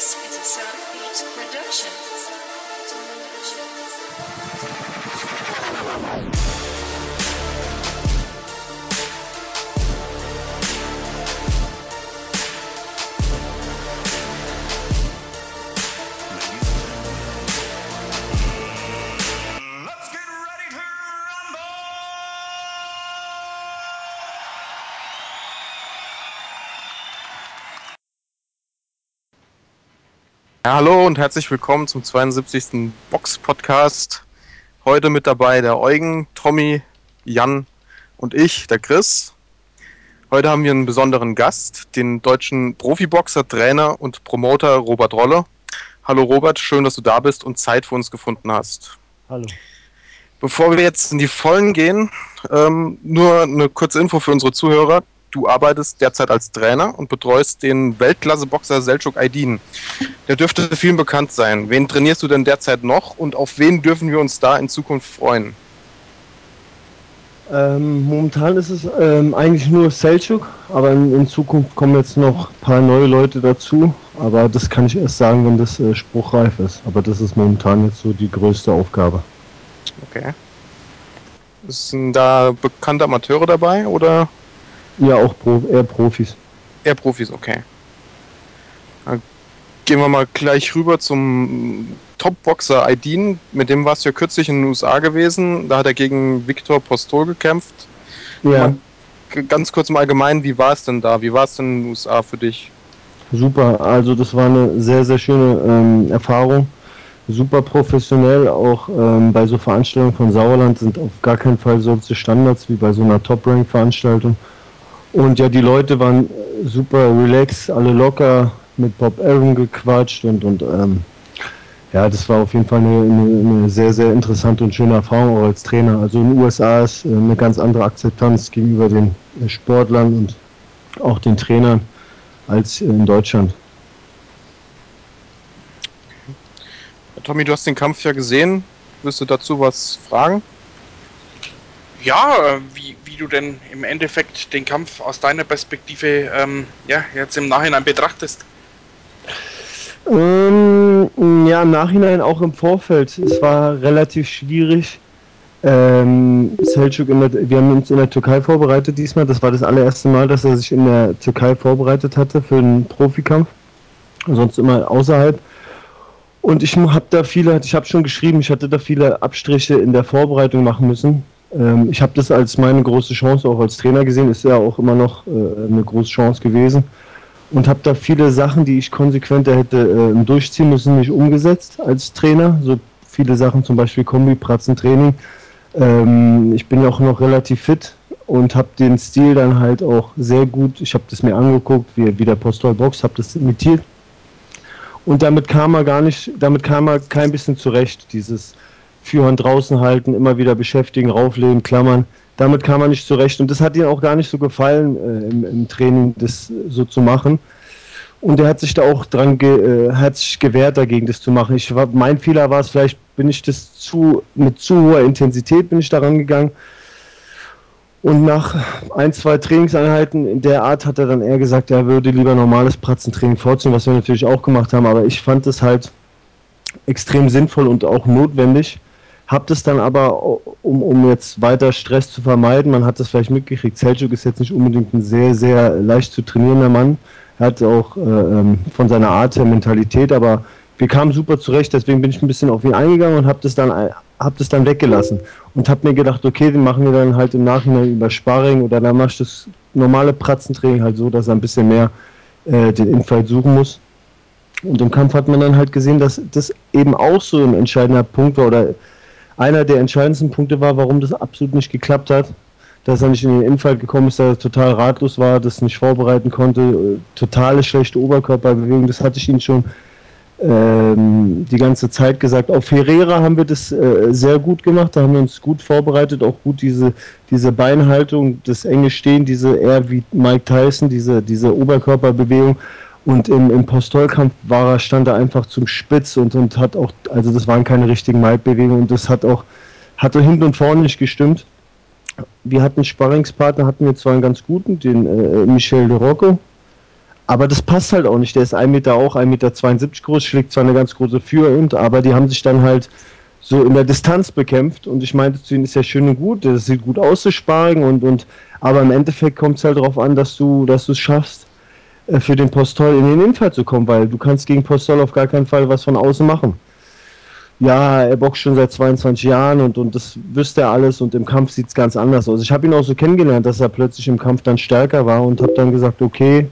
This is a Southbeat Productions. Ja, hallo und herzlich willkommen zum 72. Box-Podcast. Heute mit dabei der Eugen, Tommy, Jan und ich, der Chris. Heute haben wir einen besonderen Gast, den deutschen Profiboxer, Trainer und Promoter Robert Rolle. Hallo Robert, schön, dass du da bist und Zeit für uns gefunden hast. Hallo. Bevor wir jetzt in die Vollen gehen, nur eine kurze Info für unsere Zuhörer. Du arbeitest derzeit als Trainer und betreust den Weltklasse-Boxer Selçuk Aydin. Der dürfte vielen bekannt sein. Wen trainierst du denn derzeit noch und auf wen dürfen wir uns da in Zukunft freuen? Momentan ist es eigentlich nur Selçuk, aber in Zukunft kommen jetzt noch ein paar neue Leute dazu. Aber das kann ich erst sagen, wenn das spruchreif ist. Aber das ist momentan jetzt so die größte Aufgabe. Okay. Sind da bekannte Amateure dabei oder? Ja, auch eher Profis. Eher Profis, okay. Dann gehen wir mal gleich rüber zum Top-Boxer Aydin. Mit dem warst du ja kürzlich in den USA gewesen. Da hat er gegen Viktor Postol gekämpft. Ja, Ganz kurz im Allgemeinen, wie war es denn da? Wie war es denn in den USA für dich? super. Also das war eine sehr, sehr schöne Erfahrung. Super professionell, auch bei so Veranstaltungen von Sauerland sind auf gar keinen Fall solche Standards wie bei so einer Top-Rank-Veranstaltung. Und ja, die Leute waren super relaxed, alle locker, mit Bob Arum gequatscht und ja, das war auf jeden Fall eine sehr, sehr interessante und schöne Erfahrung auch als Trainer. Also in den USA ist eine ganz andere Akzeptanz gegenüber den Sportlern und auch den Trainern als in Deutschland. Tommy, du hast den Kampf ja gesehen. Willst du dazu was fragen? Ja, wie du denn im Endeffekt den Kampf aus deiner Perspektive jetzt im Nachhinein betrachtest. Ja, im Nachhinein auch im Vorfeld. Es war relativ schwierig. Selçuk, wir haben uns in der Türkei vorbereitet diesmal. Das war das allererste Mal, dass er sich in der Türkei vorbereitet hatte für einen Profikampf. Sonst immer außerhalb. Und ich habe schon geschrieben, ich hatte da viele Abstriche in der Vorbereitung machen müssen. Ich habe das als meine große Chance auch als Trainer gesehen, ist ja auch immer noch eine große Chance gewesen. Und habe da viele Sachen, die ich konsequenter hätte durchziehen müssen, nicht umgesetzt als Trainer. So viele Sachen, zum Beispiel Kombi-Pratzentraining. Ich bin ja auch noch relativ fit und habe den Stil dann halt auch sehr gut, ich habe das mir angeguckt, wie der Postol boxt, habe das imitiert. Und damit kam er kein bisschen zurecht. Dieses Führhand draußen halten, immer wieder beschäftigen, rauflegen, klammern. Damit kam er nicht zurecht. Und das hat ihm auch gar nicht so gefallen, im Training das so zu machen. Und er hat sich da auch hat sich gewehrt dagegen, das zu machen. Mein Fehler war es, vielleicht bin ich mit zu hoher Intensität bin ich da rangegangen. Und nach ein, zwei Trainingseinheiten in der Art hat er dann eher gesagt, er würde lieber normales Pratzentraining vorziehen, was wir natürlich auch gemacht haben. Aber ich fand es halt extrem sinnvoll und auch notwendig. Hab das dann aber, um jetzt weiter Stress zu vermeiden, man hat das vielleicht mitgekriegt, Selçuk ist jetzt nicht unbedingt ein sehr, sehr leicht zu trainierender Mann. Er hat auch von seiner Art her Mentalität, aber wir kamen super zurecht, deswegen bin ich ein bisschen auf ihn eingegangen und hab das dann weggelassen. Und habe mir gedacht, okay, den machen wir dann halt im Nachhinein über Sparring oder dann machst du das normale Pratzentraining halt so, dass er ein bisschen mehr den Infight suchen muss. Und im Kampf hat man dann halt gesehen, dass das eben auch so ein entscheidender Punkt war oder einer der entscheidendsten Punkte war, warum das absolut nicht geklappt hat. Dass er nicht in den Infight gekommen ist, dass er total ratlos war, das nicht vorbereiten konnte, totale schlechte Oberkörperbewegung, das hatte ich ihn schon die ganze Zeit gesagt. Auf Ferreira haben wir das sehr gut gemacht, da haben wir uns gut vorbereitet, auch gut diese Beinhaltung, das enge Stehen, diese eher wie Mike Tyson, diese Oberkörperbewegung. Und im Postolkampf stand er einfach zum Spitz und hat auch, also das waren keine richtigen Maibewegungen und das hatte hinten und vorne nicht gestimmt. Wir hatten Sparringspartner, hatten wir zwar einen ganz guten, den Michel de Rocco, Aber das passt halt auch nicht. Der ist 1 Meter auch, 1,72 Meter groß, schlägt zwar eine ganz große Führhand, aber die haben sich dann halt so in der Distanz bekämpft. Und ich meinte zu ihm, ist ja schön und gut, das sieht gut aus zu Sparring aber im Endeffekt kommt es halt darauf an, dass du es schaffst, für den Postol in den Infight zu kommen, weil du kannst gegen Postol auf gar keinen Fall was von außen machen. Ja, er boxt schon seit 22 Jahren und das wüsste er alles und im Kampf sieht es ganz anders aus. Ich habe ihn auch so kennengelernt, dass er plötzlich im Kampf dann stärker war und habe dann gesagt, okay,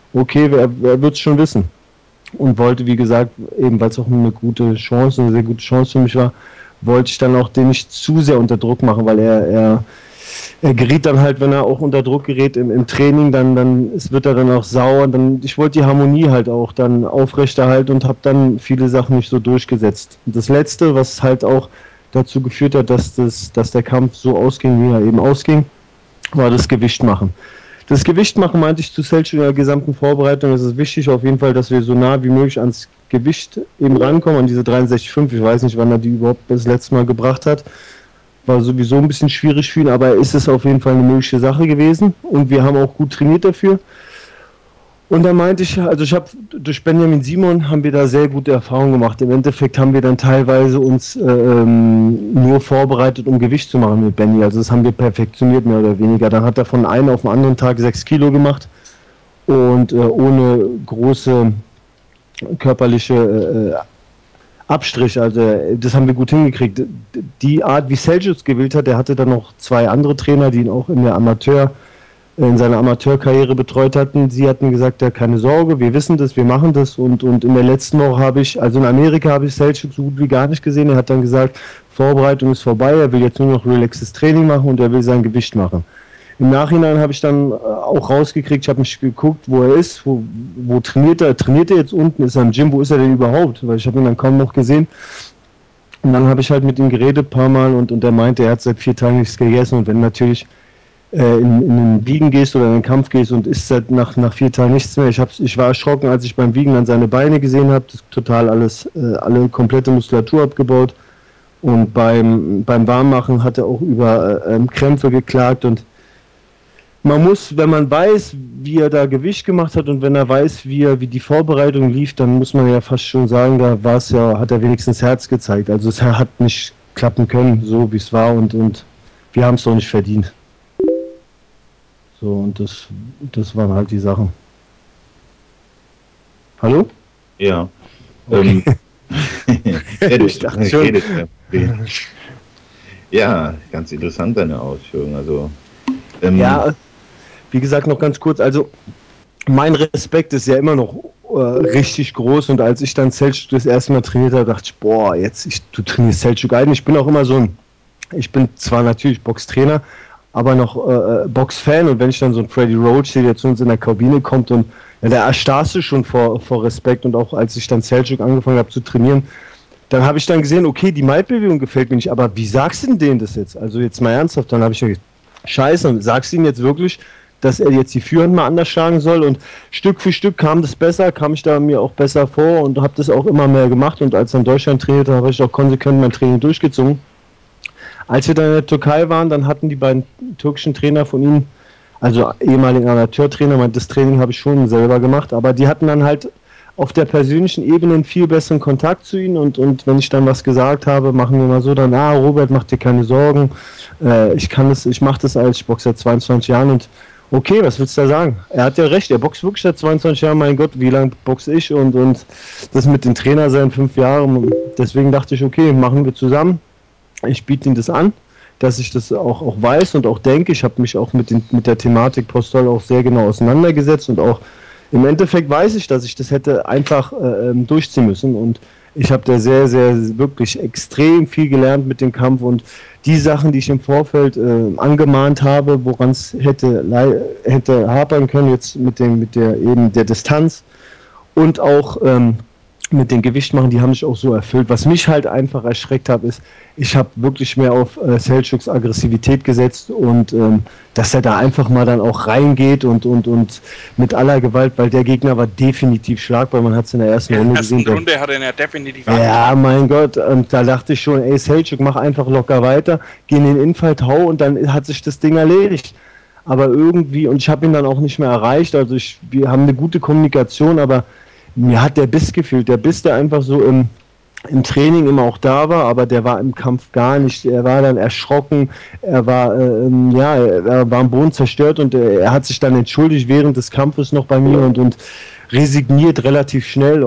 er wird es schon wissen. Und wollte, wie gesagt, eben weil es auch eine sehr gute Chance für mich war, wollte ich dann auch den nicht zu sehr unter Druck machen, weil er geriet dann halt, wenn er auch unter Druck gerät im Training, wird er dann auch sauer. Ich wollte die Harmonie halt auch dann aufrechterhalten und habe dann viele Sachen nicht so durchgesetzt. Und das Letzte, was halt auch dazu geführt hat, dass der Kampf so ausging, wie er eben ausging, war das Gewicht machen. Das Gewicht machen meinte ich zu Selçuk in der gesamten Vorbereitung. Es ist wichtig auf jeden Fall, dass wir so nah wie möglich ans Gewicht eben rankommen, an diese 63,5. Ich weiß nicht, wann er die überhaupt das letzte Mal gebracht hat. War sowieso ein bisschen schwierig für ihn, aber ist es auf jeden Fall eine mögliche Sache gewesen. Und wir haben auch gut trainiert dafür. Und da meinte ich, also durch Benjamin Simon haben wir da sehr gute Erfahrungen gemacht. Im Endeffekt haben wir dann teilweise uns nur vorbereitet, um Gewicht zu machen mit Benny. Also das haben wir perfektioniert, mehr oder weniger. Dann hat er von einem auf den anderen Tag 6 Kilo gemacht und ohne große körperliche Abstrich. Also das haben wir gut hingekriegt. Die Art, wie Selçuk gewählt hat, der hatte dann noch 2 andere Trainer, die ihn auch in seiner Amateurkarriere betreut hatten. Sie hatten gesagt, ja, keine Sorge, wir wissen das, wir machen das. Und in der letzten Woche in Amerika habe ich Selçuk so gut wie gar nicht gesehen. Er hat dann gesagt, Vorbereitung ist vorbei, er will jetzt nur noch relaxes Training machen und er will sein Gewicht machen. Im Nachhinein habe ich dann auch rausgekriegt, ich habe mich geguckt, wo er ist, wo trainiert er? Trainiert er jetzt unten? Ist er im Gym? Wo ist er denn überhaupt? Weil ich habe ihn dann kaum noch gesehen. Und dann habe ich halt mit ihm geredet ein paar Mal und er meinte, er hat seit 4 Tagen nichts gegessen und wenn natürlich in den Wiegen gehst oder in den Kampf gehst und isst seit nach 4 Tagen nichts mehr. Ich war erschrocken, als ich beim Wiegen dann seine Beine gesehen habe, das total alle komplette Muskulatur abgebaut und beim Warmmachen hat er auch über Krämpfe geklagt und man muss, wenn man weiß, wie er da Gewicht gemacht hat und wenn er weiß, wie die Vorbereitung lief, dann muss man ja fast schon sagen, hat er wenigstens Herz gezeigt. Also es hat nicht klappen können, so wie es war und wir haben es doch nicht verdient. So, und das waren halt die Sachen. Hallo? Ja. Okay. Ich dachte schon. Ja, ganz interessant deine Ausführungen. Also, ja, wie gesagt, noch ganz kurz, also mein Respekt ist ja immer noch richtig groß und als ich dann Selçuk das erste Mal trainiert habe, dachte ich, boah, du trainierst Selçuk ein. Ich bin auch immer ich bin zwar natürlich Boxtrainer, aber noch Box-Fan und wenn ich dann so ein Freddie Roach sehe, der zu uns in der Kabine kommt und ja, da erstarrst du schon vor Respekt und auch als ich dann Selçuk angefangen habe zu trainieren, dann habe ich dann gesehen, okay, die Maulbewegung gefällt mir nicht, aber wie sagst du denn denen das jetzt? Also jetzt mal ernsthaft, dann habe ich gesagt, scheiße, sagst du ihm jetzt wirklich, dass er jetzt die Führhand mal anders schlagen soll und Stück für Stück kam ich da mir auch besser vor und habe das auch immer mehr gemacht und als dann Deutschland trainierte, habe ich auch konsequent mein Training durchgezogen. Als wir dann in der Türkei waren, dann hatten die beiden türkischen Trainer von ihm, also ehemaligen Amateurtrainer, das Training habe ich schon selber gemacht, aber die hatten dann halt auf der persönlichen Ebene einen viel besseren Kontakt zu ihnen und wenn ich dann was gesagt habe, machen wir mal so, dann, Robert, mach dir keine Sorgen, ich mache das ich boxe seit 22 Jahren und okay, was willst du da sagen? Er hat ja recht, er boxt wirklich seit 22 Jahren, mein Gott, wie lange boxe ich und das mit den Trainer seit 5 Jahren, deswegen dachte ich, okay, machen wir zusammen. Ich biete ihm das an, dass ich das auch weiß und auch denke. Ich habe mich auch mit der Thematik Postol auch sehr genau auseinandergesetzt und auch im Endeffekt weiß ich, dass ich das hätte einfach durchziehen müssen und ich habe da sehr, sehr, wirklich extrem viel gelernt mit dem Kampf und die Sachen, die ich im Vorfeld angemahnt habe, woran es hätte hapern können, jetzt mit der Distanz und auch mit dem Gewicht machen, die haben sich auch so erfüllt. Was mich halt einfach erschreckt hat, ist, ich habe wirklich mehr auf Selçuks Aggressivität gesetzt und dass er da einfach mal dann auch reingeht und mit aller Gewalt, weil der Gegner war definitiv schlagbar, man hat es in der ersten Runde gesehen. In der ersten Runde hat er ihn ja definitiv Ja, mein Gott, und da dachte ich schon, ey Selçuk, mach einfach locker weiter, geh in den Infight, hau und dann hat sich das Ding erledigt. aber irgendwie, und ich habe ihn dann auch nicht mehr erreicht, also wir haben eine gute Kommunikation, aber mir hat der Biss gefehlt, der Biss, der einfach so im Training immer auch da war, aber der war im Kampf gar nicht. Er war dann erschrocken, er war, er war am Boden zerstört und er hat sich dann entschuldigt während des Kampfes noch bei mir und resigniert relativ schnell,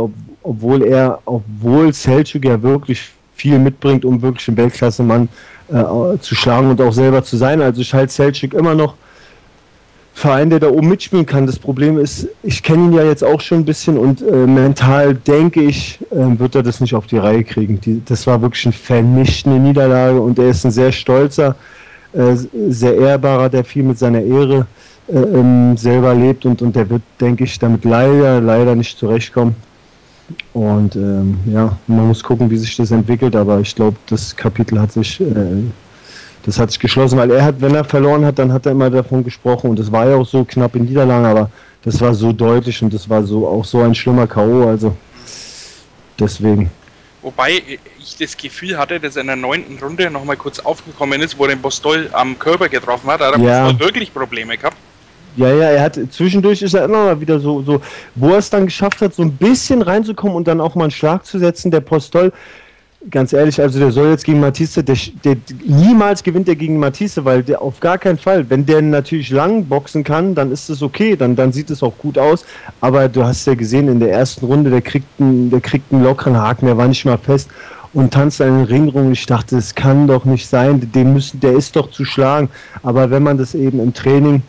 obwohl Selçuk ja wirklich viel mitbringt, um wirklich einen Weltklasse-Mann zu schlagen und auch selber zu sein. Also ich halte Selçuk immer noch Verein, der da oben mitspielen kann. Das Problem ist, ich kenne ihn ja jetzt auch schon ein bisschen und mental denke ich, wird er das nicht auf die Reihe kriegen. Das war wirklich eine vernichtende Niederlage und er ist ein sehr stolzer, sehr ehrbarer, der viel mit seiner Ehre selber lebt und der wird, denke ich, damit leider nicht zurechtkommen. Und man muss gucken, wie sich das entwickelt, aber ich glaube, das Kapitel hat sich geschlossen, weil wenn er verloren hat, dann hat er immer davon gesprochen und das war ja auch so knapp in Niederlagen, aber das war so deutlich und das war auch so ein schlimmer K.O., also deswegen. Wobei ich das Gefühl hatte, dass er in der 9. Runde nochmal kurz aufgekommen ist, wo er den Postol am Körper getroffen hat. Da hat er Postol wirklich Probleme gehabt. Ja, zwischendurch ist er immer mal wieder so, wo er es dann geschafft hat, so ein bisschen reinzukommen und dann auch mal einen Schlag zu setzen, der Postol. Ganz ehrlich, also der soll jetzt gegen Matisse, niemals gewinnt er gegen Matisse, weil der auf gar keinen Fall, wenn der natürlich lang boxen kann, dann ist es okay, dann sieht es auch gut aus, aber du hast ja gesehen, in der ersten Runde, der kriegt einen lockeren Haken, der war nicht mal fest und tanzt einen Ring rum. Ich dachte, das kann doch nicht sein, der ist doch zu schlagen, aber wenn man das im Training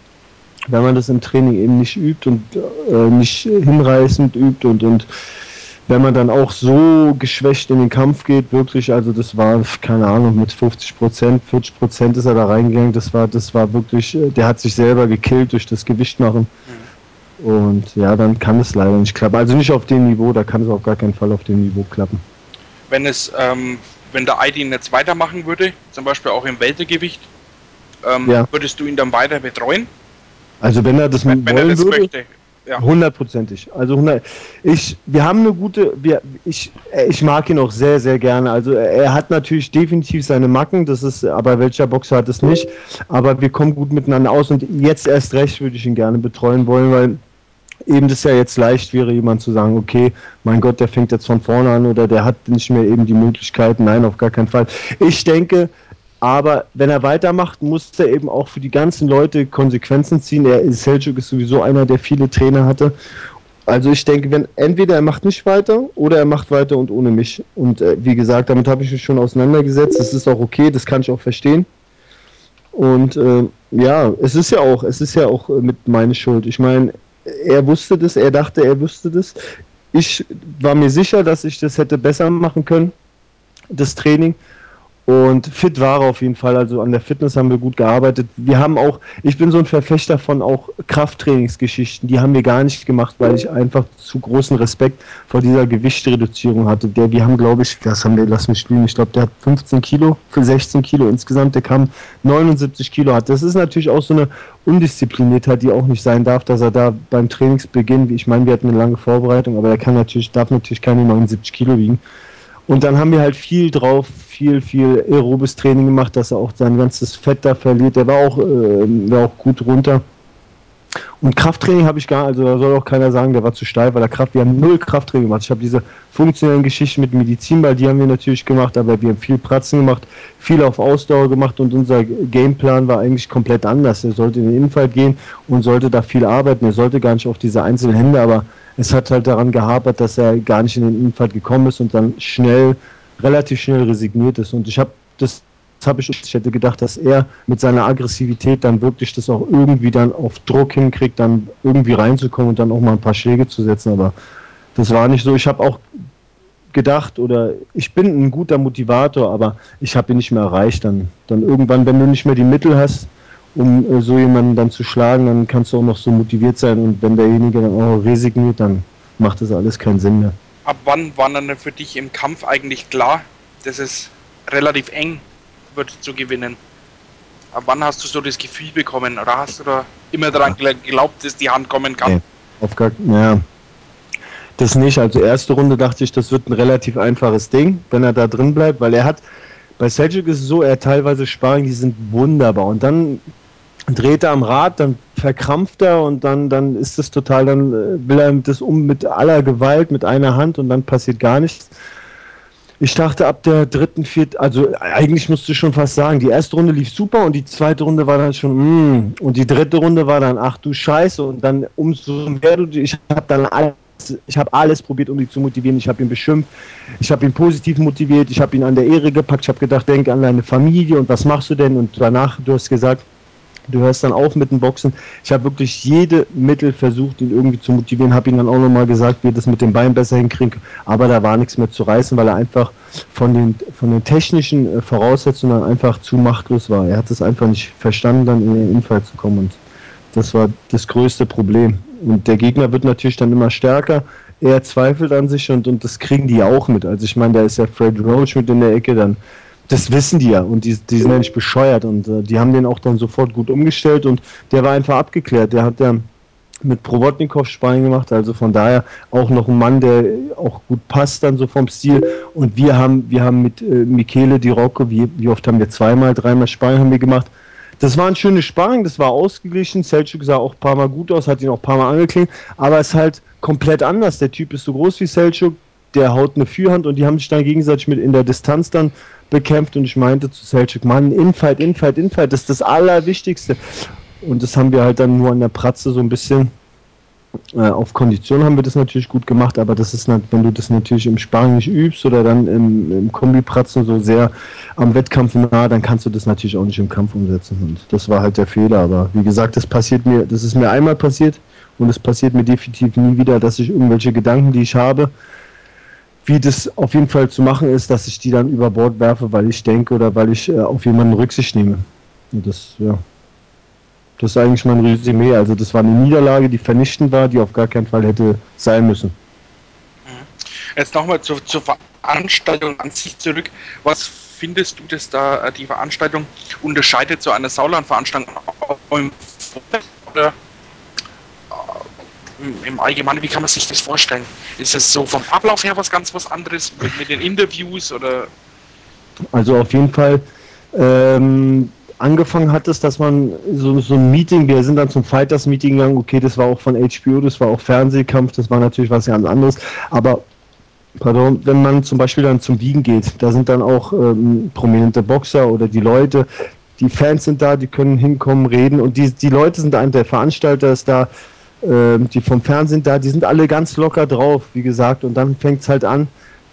eben nicht übt und nicht hinreißend übt und wenn man dann auch so geschwächt in den Kampf geht, wirklich, also das war, keine Ahnung, mit 50%, 40% ist er da reingegangen, das war wirklich, der hat sich selber gekillt durch das Gewicht machen. Und ja, dann kann es leider nicht klappen. Also nicht auf dem Niveau, da kann es auf gar keinen Fall auf dem Niveau klappen. Wenn der Aydin jetzt weitermachen würde, zum Beispiel auch im Weltergewicht, würdest du ihn dann weiter betreuen? Also wenn er das wollen würde, möchte. Ja. 100%. Also wir haben eine gute, ich mag ihn auch sehr, sehr gerne. Also er hat natürlich definitiv seine Macken, aber welcher Boxer hat es nicht. Aber wir kommen gut miteinander aus und jetzt erst recht würde ich ihn gerne betreuen wollen, weil eben das ja jetzt leicht wäre, jemand zu sagen, okay, mein Gott, der fängt jetzt von vorne an oder der hat nicht mehr eben die Möglichkeiten. Nein, auf gar keinen Fall. Ich denke, aber wenn er weitermacht, muss er eben auch für die ganzen Leute Konsequenzen ziehen. Selçuk ist sowieso einer, der viele Trainer hatte. Also ich denke, wenn entweder er macht nicht weiter oder er macht weiter und ohne mich. Und wie gesagt, damit habe ich mich schon auseinandergesetzt. Das ist auch okay, das kann ich auch verstehen. Und es ist ja auch mit meiner Schuld. Ich meine, er wusste das, er dachte, er wüsste das. Ich war mir sicher, dass ich das hätte besser machen können, das Training. Und fit war er auf jeden Fall, also an der Fitness haben wir gut gearbeitet. Ich bin so ein Verfechter von auch Krafttrainingsgeschichten, die haben wir gar nicht gemacht, weil ich einfach zu großen Respekt vor dieser Gewichtsreduzierung hatte. Wir haben, glaube ich, lass mich spielen, ich glaube, der hat 15 Kilo, für 16 Kilo insgesamt, der kam 79 Kilo hat. Das ist natürlich auch so eine Undiszipliniertheit, die auch nicht sein darf, dass er da beim Trainingsbeginn, ich meine, wir hatten eine lange Vorbereitung, aber darf natürlich keine 79 Kilo wiegen. Und dann haben wir halt viel aerobes Training gemacht, dass er auch sein ganzes Fett da verliert. Der war auch gut runter. Und Krafttraining habe ich also da soll auch keiner sagen, der war zu steif, weil wir haben 0 Krafttraining gemacht. Ich habe diese funktionellen Geschichten mit Medizinball, die haben wir natürlich gemacht, aber wir haben viel Pratzen gemacht, viel auf Ausdauer gemacht und unser Gameplan war eigentlich komplett anders. Er sollte in den Infight gehen und sollte da viel arbeiten. Er sollte gar nicht auf diese einzelnen Hände, aber es hat halt daran gehapert, dass er gar nicht in den Infight gekommen ist und dann relativ schnell resigniert ist. Und ich hätte gedacht, dass er mit seiner Aggressivität dann wirklich das auch irgendwie dann auf Druck hinkriegt, dann irgendwie reinzukommen und dann auch mal ein paar Schläge zu setzen. Aber das war nicht so. Ich habe auch gedacht, oder ich bin ein guter Motivator, aber ich habe ihn nicht mehr erreicht. Dann irgendwann, wenn du nicht mehr die Mittel hast, um so jemanden dann zu schlagen, dann kannst du auch noch so motiviert sein. Und wenn derjenige dann auch resigniert, dann macht das alles keinen Sinn mehr. Ab wann war dann für dich im Kampf eigentlich klar, dass es relativ eng wird zu gewinnen? Ab wann hast du so das Gefühl bekommen oder hast du da immer daran geglaubt, dass die Hand kommen kann? Nee, das nicht. Also erste Runde dachte ich, das wird ein relativ einfaches Ding, wenn er da drin bleibt, weil bei Selçuk ist es so, er hat teilweise Sparring, die sind wunderbar und dann dreht er am Rad, dann verkrampft er und dann ist es total, dann will er das mit aller Gewalt, mit einer Hand und dann passiert gar nichts. Ich dachte ab der dritten, vierten, also eigentlich musst du schon fast sagen, die erste Runde lief super und die zweite Runde war dann schon, und die dritte Runde war dann, ach du Scheiße, und dann umso mehr ich habe dann alles probiert, um ihn zu motivieren. Ich habe ihn beschimpft, ich habe ihn positiv motiviert, ich habe ihn an der Ehre gepackt, ich habe gedacht, denk an deine Familie und was machst du denn? Und danach, du hast gesagt, du hörst dann auf mit dem Boxen. Ich habe wirklich jede Mittel versucht, ihn irgendwie zu motivieren. Habe ihm dann auch nochmal gesagt, wie er das mit dem Bein besser hinkriegt. Aber da war nichts mehr zu reißen, weil er einfach von den technischen Voraussetzungen einfach zu machtlos war. Er hat es einfach nicht verstanden, dann in den Infall zu kommen. Und das war das größte Problem. Und der Gegner wird natürlich dann immer stärker. Er zweifelt an sich und das kriegen die auch mit. Also ich meine, da ist ja Fred Roach mit in der Ecke, dann das wissen die ja und die sind ja nicht bescheuert und die haben den auch dann sofort gut umgestellt und der war einfach abgeklärt. Der hat ja mit Prowotnikow Sparring gemacht, also von daher auch noch ein Mann, der auch gut passt dann so vom Stil und wir haben mit Michele Di Rocco, wie oft haben wir, zweimal, dreimal Sparring haben wir gemacht. Das war ein schönes Sparring, das war ausgeglichen. Selçuk sah auch ein paar Mal gut aus, hat ihn auch ein paar Mal angeklingt, aber es ist halt komplett anders. Der Typ ist so groß wie Selçuk, der haut eine Fürhand und die haben sich dann gegenseitig mit in der Distanz dann bekämpft und ich meinte zu Selçuk, Mann, Infight, das ist das Allerwichtigste. Und das haben wir halt dann nur an der Pratze so ein bisschen auf Kondition haben wir das natürlich gut gemacht, aber das ist, wenn du das natürlich im Sparring nicht übst oder dann im Kombi-Pratzen so sehr am Wettkampf nah, dann kannst du das natürlich auch nicht im Kampf umsetzen. Und das war halt der Fehler. Aber wie gesagt, das ist mir einmal passiert und es passiert mir definitiv nie wieder, dass ich irgendwelche Gedanken, die ich habe, wie das auf jeden Fall zu machen ist, dass ich die dann über Bord werfe, weil ich denke oder weil ich auf jemanden Rücksicht nehme. Und das, ja. Das ist eigentlich mein Resümee. Also das war eine Niederlage, die vernichtend war, die auf gar keinen Fall hätte sein müssen. Jetzt nochmal zur Veranstaltung an sich zurück. Was findest du, dass da die Veranstaltung unterscheidet zu einer Sauerland-Veranstaltung oder im Allgemeinen? Wie kann man sich das vorstellen? Ist es so vom Ablauf her was anderes mit den Interviews oder? Also auf jeden Fall angefangen hat es, dass man so ein Meeting, wir sind dann zum Fighters-Meeting gegangen, okay, das war auch von HBO, das war auch Fernsehkampf, das war natürlich was ganz anderes, aber pardon, wenn man zum Beispiel dann zum Wiegen geht, da sind dann auch prominente Boxer oder die Leute, die Fans sind da, die können hinkommen, reden und die Leute sind da, der Veranstalter ist da, die vom Fernsehen da, die sind alle ganz locker drauf, wie gesagt, und dann fängt es halt an,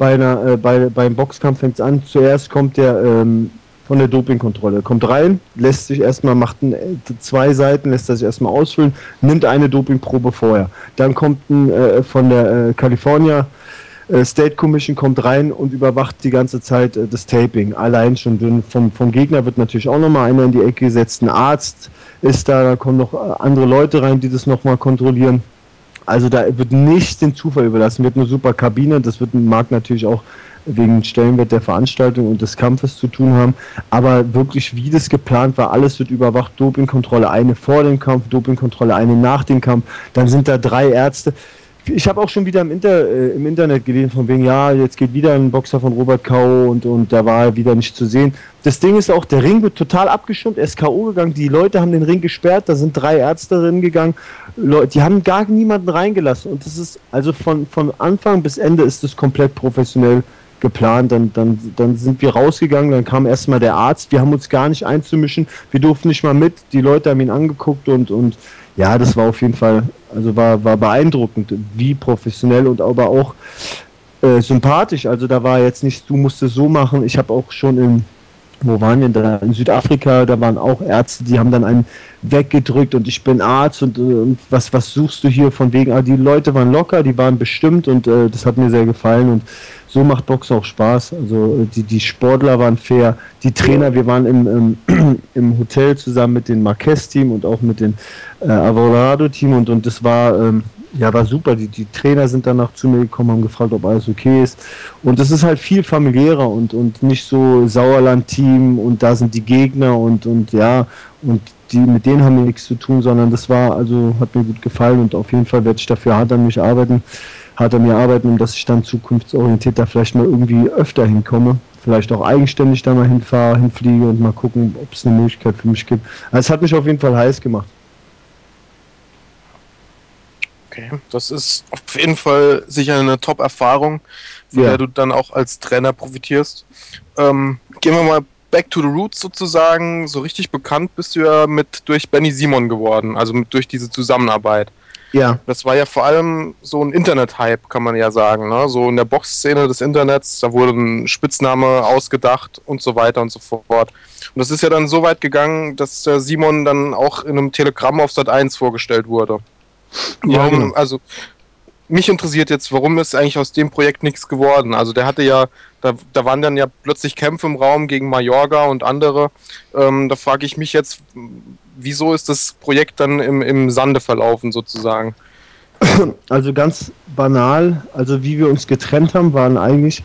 beim Boxkampf fängt es an, zuerst kommt der von der Dopingkontrolle, kommt rein, lässt sich erstmal, zwei Seiten, lässt er sich erstmal ausfüllen, nimmt eine Dopingprobe vorher. Dann kommt von der California State Commission kommt rein und überwacht die ganze Zeit das Taping. Allein schon vom Gegner wird natürlich auch nochmal einer in die Ecke gesetzt. Ein Arzt ist da kommen noch andere Leute rein, die das nochmal kontrollieren. Also da wird nichts den Zufall überlassen, wird eine super Kabine. Das mag natürlich auch wegen Stellenwert der Veranstaltung und des Kampfes zu tun haben. Aber wirklich, wie das geplant war, alles wird überwacht. Dopingkontrolle, eine vor dem Kampf, Dopingkontrolle, eine nach dem Kampf. Dann sind da 3 Ärzte. Ich habe auch schon wieder im Internet gelesen, von wegen, ja, jetzt geht wieder ein Boxer von Robert Kau und da war er wieder nicht zu sehen. Das Ding ist auch, der Ring wird total abgeschirmt, er ist K.O. gegangen, die Leute haben den Ring gesperrt, da sind 3 Ärzte drin gegangen, die haben gar niemanden reingelassen und das ist, also von Anfang bis Ende ist das komplett professionell geplant, dann sind wir rausgegangen, dann kam erstmal der Arzt, wir haben uns gar nicht einzumischen, wir durften nicht mal mit, die Leute haben ihn angeguckt und ja, das war auf jeden Fall, also war beeindruckend, wie professionell und aber auch sympathisch. Also da war jetzt nicht, du musst es so machen. Ich habe auch schon wo waren wir da? In Südafrika, da waren auch Ärzte, die haben dann einen weggedrückt und ich bin Arzt und was suchst du hier von wegen, die Leute waren locker, die waren bestimmt und das hat mir sehr gefallen und so macht Boxen auch Spaß. Also die Sportler waren fair, die Trainer, wir waren im Hotel zusammen mit dem Marquez-Team und auch mit dem Alvarado-Team und das war war super. Die Trainer sind danach zu mir gekommen, haben gefragt, ob alles okay ist. Und das ist halt viel familiärer und nicht so Sauerland-Team und da sind die Gegner und ja, und mit denen haben wir nichts zu tun, sondern das hat mir gut gefallen und auf jeden Fall werde ich dafür hart an mir arbeiten, um dass ich dann zukunftsorientiert da vielleicht mal irgendwie öfter hinkomme. vielleicht auch eigenständig da mal hinfliege und mal gucken, ob es eine Möglichkeit für mich gibt. Also es hat mich auf jeden Fall heiß gemacht. Okay, das ist auf jeden Fall sicher eine Top-Erfahrung, von der du dann auch als Trainer profitierst. Gehen wir mal back to the roots sozusagen. So richtig bekannt bist du ja durch Benny Simon geworden, also durch diese Zusammenarbeit. Ja. Das war ja vor allem so ein Internet-Hype, kann man ja sagen. Ne? So in der Boxszene des Internets, da wurde ein Spitzname ausgedacht und so weiter und so fort. Und das ist ja dann so weit gegangen, dass der Simon dann auch in einem Telegramm auf Sat.1 vorgestellt wurde. Ja, Warum, genau. also mich interessiert jetzt, warum ist eigentlich aus dem Projekt nichts geworden? Also der hatte ja, da waren dann ja plötzlich Kämpfe im Raum gegen Mayorga und andere. Da frage ich mich jetzt, wieso ist das Projekt dann im Sande verlaufen sozusagen? Also ganz banal, also wie wir uns getrennt haben, waren eigentlich,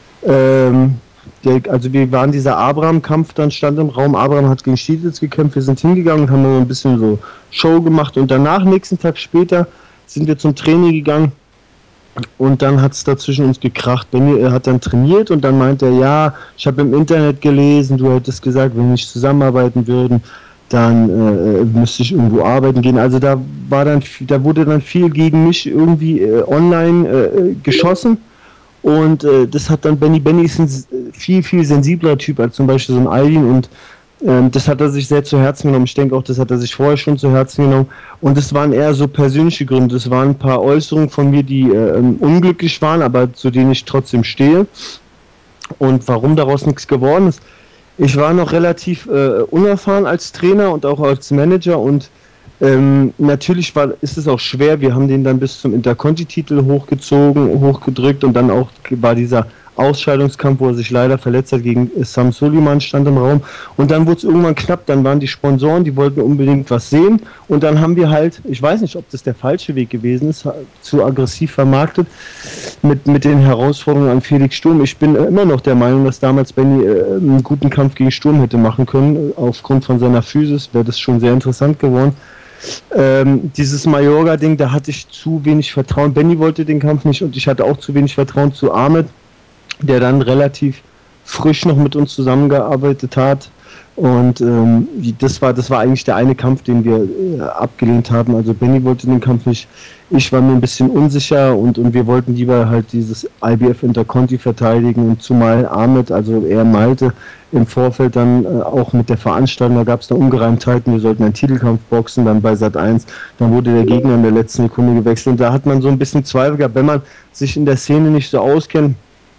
also wir waren dieser Abraham-Kampf, dann stand im Raum, Abraham hat gegen Stieglitz gekämpft, wir sind hingegangen und haben so ein bisschen so Show gemacht und danach, nächsten Tag später, sind wir zum Training gegangen und dann hat es da zwischen uns gekracht. Benny hat dann trainiert und dann meinte er, ja, ich habe im Internet gelesen, du hättest gesagt, wenn wir nicht zusammenarbeiten würden, dann müsste ich irgendwo arbeiten gehen. Also da wurde dann viel gegen mich irgendwie online geschossen. Und das hat dann Benny ist ein viel, viel sensibler Typ als zum Beispiel so ein Alvin und das hat er sich sehr zu Herzen genommen. Ich denke auch, das hat er sich vorher schon zu Herzen genommen. Und es waren eher so persönliche Gründe. Es waren ein paar Äußerungen von mir, die unglücklich waren, aber zu denen ich trotzdem stehe. Und warum daraus nichts geworden ist. Ich war noch relativ unerfahren als Trainer und auch als Manager und natürlich ist es auch schwer. Wir haben den dann bis zum Interconti-Titel hochgedrückt und dann auch war dieser Ausscheidungskampf, wo er sich leider verletzt hat, gegen Sam Suleiman stand im Raum. Und dann wurde es irgendwann knapp. Dann waren die Sponsoren, die wollten unbedingt was sehen. Und dann haben wir halt, ich weiß nicht, ob das der falsche Weg gewesen ist, zu aggressiv vermarktet mit den Herausforderungen an Felix Sturm. Ich bin immer noch der Meinung, dass damals Benny einen guten Kampf gegen Sturm hätte machen können. Aufgrund von seiner Physis wäre das schon sehr interessant geworden. Dieses Mayorga-Ding, da hatte ich zu wenig Vertrauen. Benny wollte den Kampf nicht und ich hatte auch zu wenig Vertrauen zu Ahmed, der dann relativ frisch noch mit uns zusammengearbeitet hat. Und das war eigentlich der eine Kampf, den wir abgelehnt haben. Also Benny wollte den Kampf nicht. Ich war mir ein bisschen unsicher und wir wollten lieber halt dieses IBF Interconti verteidigen. Und zumal Ahmed, also er Malte, im Vorfeld dann auch mit der Veranstaltung, da gab es da Ungereimtheiten, wir sollten einen Titelkampf boxen, dann bei Sat.1, dann wurde der Gegner in der letzten Sekunde gewechselt. Und da hat man so ein bisschen Zweifel gehabt, wenn man sich in der Szene nicht so auskennt,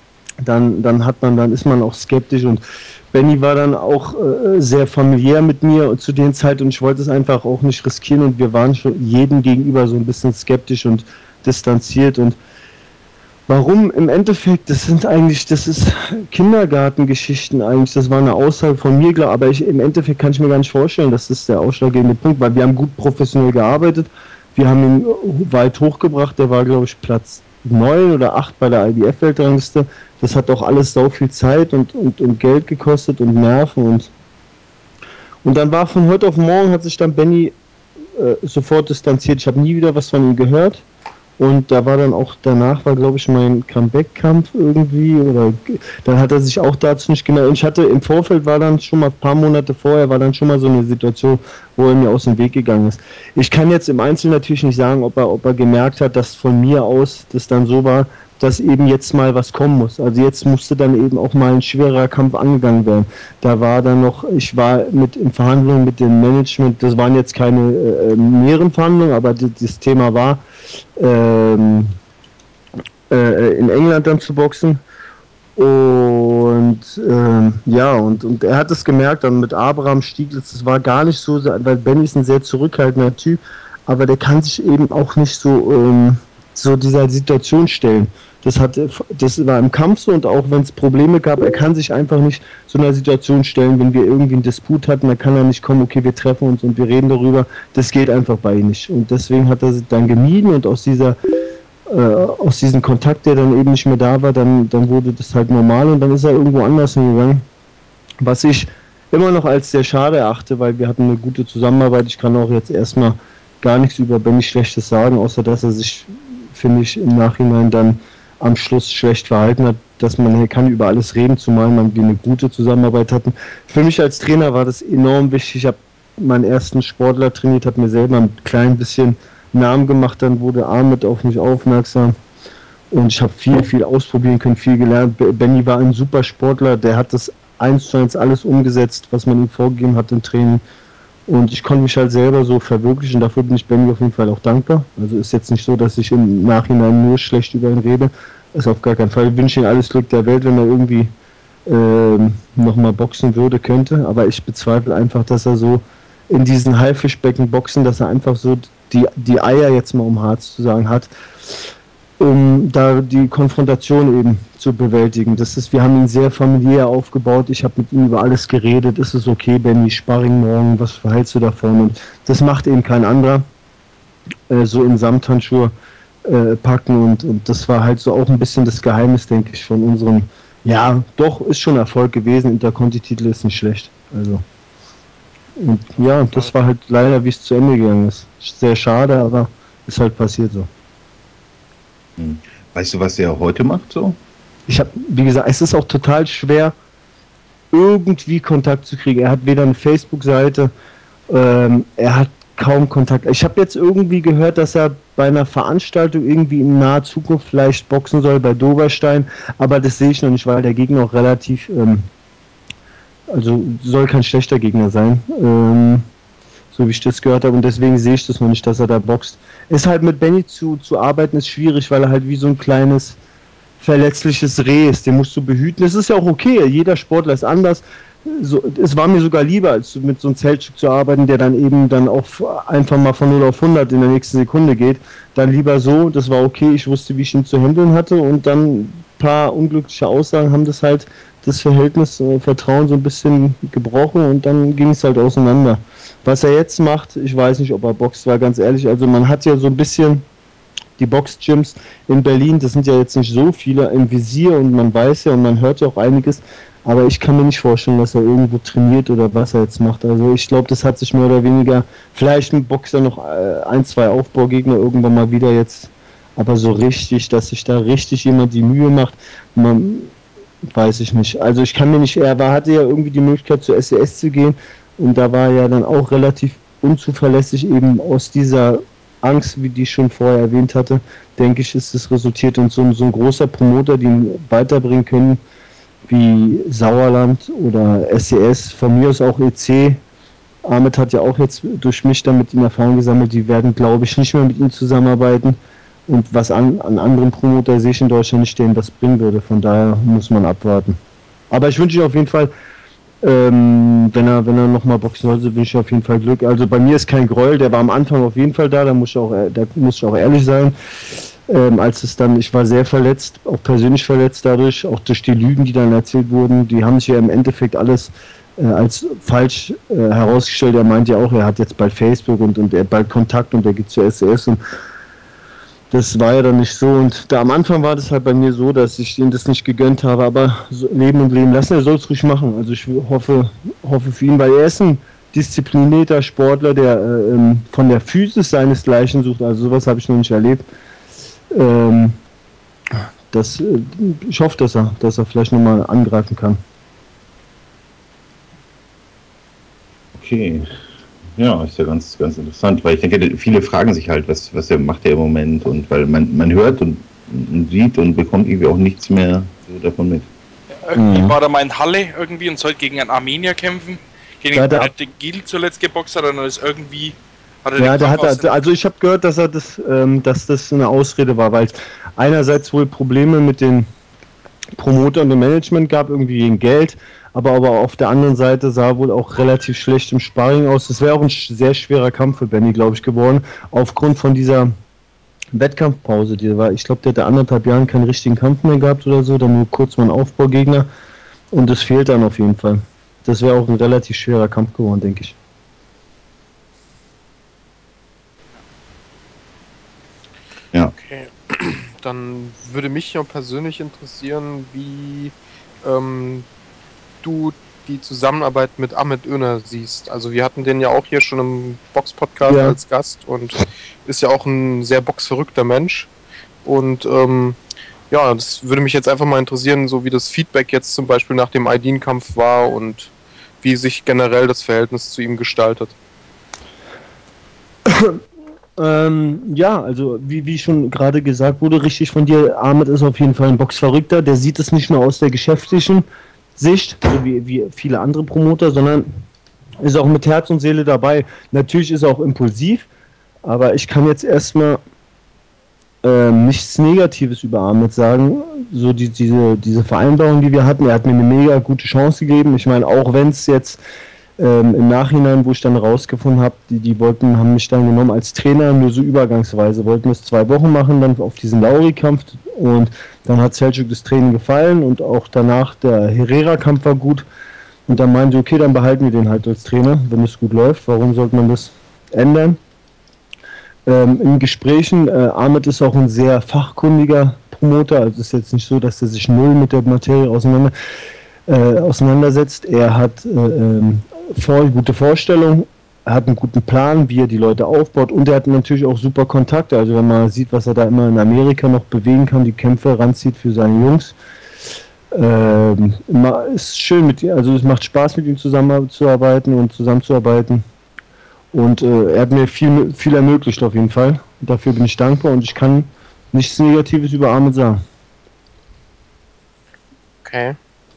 dann ist man auch skeptisch und Benny war dann auch sehr familiär mit mir zu den Zeit und ich wollte es einfach auch nicht riskieren und wir waren schon jedem gegenüber so ein bisschen skeptisch und distanziert und warum im Endeffekt, das ist Kindergartengeschichten eigentlich, das war eine Aussage von mir, klar, aber im Endeffekt kann ich mir gar nicht vorstellen, dass das der ausschlaggebende Punkt, weil wir haben gut professionell gearbeitet, wir haben ihn weit hochgebracht, der war glaube ich Platz 9 oder 8 bei der IBF-Weltrangliste, das hat auch alles so viel Zeit und Geld gekostet und Nerven und dann war von heute auf morgen hat sich dann Benny sofort distanziert, ich habe nie wieder was von ihm gehört. Und da war dann auch, danach war, glaube ich, mein Comeback-Kampf irgendwie, oder dann hat er sich auch dazu nicht gemeldet. Und ich hatte im Vorfeld, war dann schon mal ein paar Monate vorher, war dann schon mal so eine Situation, wo er mir aus dem Weg gegangen ist. Ich kann jetzt im Einzelnen natürlich nicht sagen, ob er gemerkt hat, dass von mir aus das dann so war, dass eben jetzt mal was kommen muss. Also jetzt musste dann eben auch mal ein schwerer Kampf angegangen werden. Da war dann noch, ich war mit in Verhandlungen mit dem Management, das waren jetzt keine mehreren Verhandlungen, aber das Thema war, in England dann zu boxen. Und ja, und er hat es gemerkt, dann mit Abraham Stieglitz, das war gar nicht so, weil Benny ist ein sehr zurückhaltender Typ, aber der kann sich eben auch nicht so dieser Situation stellen. Das war im Kampf so und auch wenn es Probleme gab, er kann sich einfach nicht so einer Situation stellen, wenn wir irgendwie einen Disput hatten, dann kann er nicht kommen, okay, wir treffen uns und wir reden darüber. Das geht einfach bei ihm nicht. Und deswegen hat er sie dann gemieden und aus diesem Kontakt, der dann eben nicht mehr da war, dann wurde das halt normal und dann ist er irgendwo anders hingegangen. Was ich immer noch als sehr schade erachte, weil wir hatten eine gute Zusammenarbeit. Ich kann auch jetzt erstmal gar nichts über Benny Schlechtes sagen, außer dass er sich, finde ich, im Nachhinein dann am Schluss schlecht verhalten hat. dass man kann über alles reden, zumal man eine gute Zusammenarbeit hatten. Für mich als Trainer war das enorm wichtig. Ich habe meinen ersten Sportler trainiert, habe mir selber ein klein bisschen Namen gemacht, dann wurde Ahmed auf mich aufmerksam und ich habe viel ausprobieren können, viel gelernt. Benny war ein super Sportler, der hat das 1:1 alles umgesetzt, was man ihm vorgegeben hat im Training. Und ich konnte mich halt selber so verwirklichen. Dafür bin ich Benny auf jeden Fall auch dankbar. Also ist jetzt nicht so, dass ich im Nachhinein nur schlecht über ihn rede. Ist auf gar keinen Fall. Ich wünsche ihm alles Glück der Welt, wenn er irgendwie nochmal boxen würde, könnte. Aber ich bezweifle einfach, dass er so in diesen Haifischbecken boxen, dass er einfach so die Eier, jetzt mal um hart zu sagen, hat, um da die Konfrontation eben zu bewältigen. Wir haben ihn sehr familiär aufgebaut. Ich habe mit ihm über alles geredet. Ist es okay, Benny, Sparring morgen, was verhältst du davon? Und das macht eben kein anderer. So in Samthandschuhe packen und das war halt so auch ein bisschen das Geheimnis, denke ich, von unserem, ja, doch, ist schon Erfolg gewesen. Interconti-Titel ist nicht schlecht. Also. Und ja, das war halt leider, wie es zu Ende gegangen ist. Sehr schade, aber ist halt passiert so. Weißt du, was er heute macht so? Wie gesagt, es ist auch total schwer, irgendwie Kontakt zu kriegen. Er hat weder eine Facebook-Seite, er hat kaum Kontakt. Ich habe jetzt irgendwie gehört, dass er bei einer Veranstaltung irgendwie in naher Zukunft vielleicht boxen soll bei Doberstein, aber das sehe ich noch nicht, weil der Gegner auch relativ, also soll kein schlechter Gegner sein, so wie ich das gehört habe und deswegen sehe ich das noch nicht, dass er da boxt. Ist halt mit Benny zu arbeiten ist schwierig, weil er halt wie so ein kleines verletzliches Reh ist, den musst du behüten. Es ist ja auch okay, jeder Sportler ist anders. So, es war mir sogar lieber, als mit so einem Zeltstück zu arbeiten, der dann eben dann auch einfach mal von 0 auf 100 in der nächsten Sekunde geht. Dann lieber so, das war okay, ich wusste, wie ich ihn zu handeln hatte und dann ein paar unglückliche Aussagen haben das halt das Verhältnis, Vertrauen so ein bisschen gebrochen und dann ging es halt auseinander. Was er jetzt macht, ich weiß nicht, ob er boxt, war ganz ehrlich, also man hat ja so ein bisschen die Boxgyms in Berlin, das sind ja jetzt nicht so viele im Visier und man weiß ja und man hört ja auch einiges, aber ich kann mir nicht vorstellen, dass er irgendwo trainiert oder was er jetzt macht. Also ich glaube, das hat sich mehr oder weniger, vielleicht ein Boxer noch ein, zwei Aufbaugegner irgendwann mal wieder jetzt, aber so richtig, dass sich da richtig jemand die Mühe macht, man, weiß ich nicht. Also ich kann mir nicht, hatte ja irgendwie die Möglichkeit zur SES zu gehen und da war er ja dann auch relativ unzuverlässig eben aus dieser Angst, wie die ich schon vorher erwähnt hatte, denke ich, ist es resultiert und so ein großer Promoter, die ihn weiterbringen können, wie Sauerland oder SES, von mir aus auch EC. Ahmed hat ja auch jetzt durch mich dann mit ihm Erfahrung gesammelt, die werden, glaube ich, nicht mehr mit ihm zusammenarbeiten. Und was an anderen Promoter sehe ich in Deutschland nicht, denen das bringen würde. Von daher muss man abwarten. Aber ich wünsche ihm auf jeden Fall, wenn er nochmal boxen sollte, wünsche ich auf jeden Fall Glück. Also bei mir ist kein Gräuel, der war am Anfang auf jeden Fall da muss ich auch ehrlich sein. Als es dann, ich war sehr verletzt, auch persönlich verletzt dadurch, auch durch die Lügen, die dann erzählt wurden, die haben sich ja im Endeffekt alles als falsch herausgestellt. Er meint ja auch, er hat jetzt bald Facebook und er bald Kontakt und er geht zur SES und das war ja dann nicht so. Und da am Anfang war das halt bei mir so, dass ich ihm das nicht gegönnt habe. Aber so leben und leben lassen, er soll es ruhig machen. Also ich hoffe für ihn, weil er ist ein disziplinierter Sportler, der von der Physis seinesgleichen sucht. Also sowas habe ich noch nicht erlebt. Ähm, ich hoffe, dass er vielleicht nochmal angreifen kann. Okay. Ja, ist ja ganz interessant, weil ich denke, viele fragen sich halt, was macht er im Moment und weil man hört und sieht und bekommt irgendwie auch nichts mehr so davon mit. Irgendwie war da mal in Halle irgendwie und sollte gegen einen Armenier kämpfen, gegen den Gil zuletzt geboxt hat, und dann ist irgendwie also ich habe gehört, dass dass das eine Ausrede war, weil es einerseits wohl Probleme mit den Promoter und dem Management gab, irgendwie gegen Geld, aber auf der anderen Seite sah wohl auch relativ schlecht im Sparring aus. Das wäre auch ein sehr schwerer Kampf für Benny, glaube ich, geworden, aufgrund von dieser Wettkampfpause. Ich glaube, der hat 1,5 Jahren keinen richtigen Kampf mehr gehabt oder so, dann nur kurz mal ein Aufbaugegner und das fehlt dann auf jeden Fall. Das wäre auch ein relativ schwerer Kampf geworden, denke ich. Ja. Okay. Dann würde mich ja persönlich interessieren, wie du die Zusammenarbeit mit Ahmed Öner siehst. Also wir hatten den ja auch hier schon im Box-Podcast als Gast und ist ja auch ein sehr boxverrückter Mensch. Und Ja, das würde mich jetzt einfach mal interessieren, so wie das Feedback jetzt zum Beispiel nach dem Aydin-Kampf war und wie sich generell das Verhältnis zu ihm gestaltet. Ja, also wie schon gerade gesagt wurde, richtig von dir, Ahmed ist auf jeden Fall ein Boxverrückter. Der sieht es nicht nur aus der geschäftlichen Sicht, so wie viele andere Promoter, sondern ist auch mit Herz und Seele dabei. Natürlich ist er auch impulsiv, aber ich kann jetzt erstmal nichts Negatives über Ahmed sagen. So diese Vereinbarung, die wir hatten, er hat mir eine mega gute Chance gegeben. Ich meine, auch wenn es jetzt im Nachhinein, wo ich dann rausgefunden habe, die haben mich dann genommen als Trainer, nur so übergangsweise, wollten es 2 Wochen machen, dann auf diesen Lauri-Kampf und dann hat Selçuk das Training gefallen und auch danach der Herrera-Kampf war gut und dann meinte ich, okay, dann behalten wir den halt als Trainer, wenn es gut läuft, warum sollte man das ändern? In Gesprächen, Ahmed ist auch ein sehr fachkundiger Promoter, also es ist jetzt nicht so, dass er sich null mit der Materie auseinandersetzt. Er hat gute Vorstellung, er hat einen guten Plan, wie er die Leute aufbaut und er hat natürlich auch super Kontakte. Also wenn man sieht, was er da immer in Amerika noch bewegen kann, die Kämpfe ranzieht für seine Jungs. Ist schön mit ihm, also es macht Spaß mit ihm zusammenzuarbeiten und zusammenzuarbeiten. Und er hat mir viel ermöglicht auf jeden Fall. Dafür bin ich dankbar und ich kann nichts Negatives über Ahmed sagen. Okay.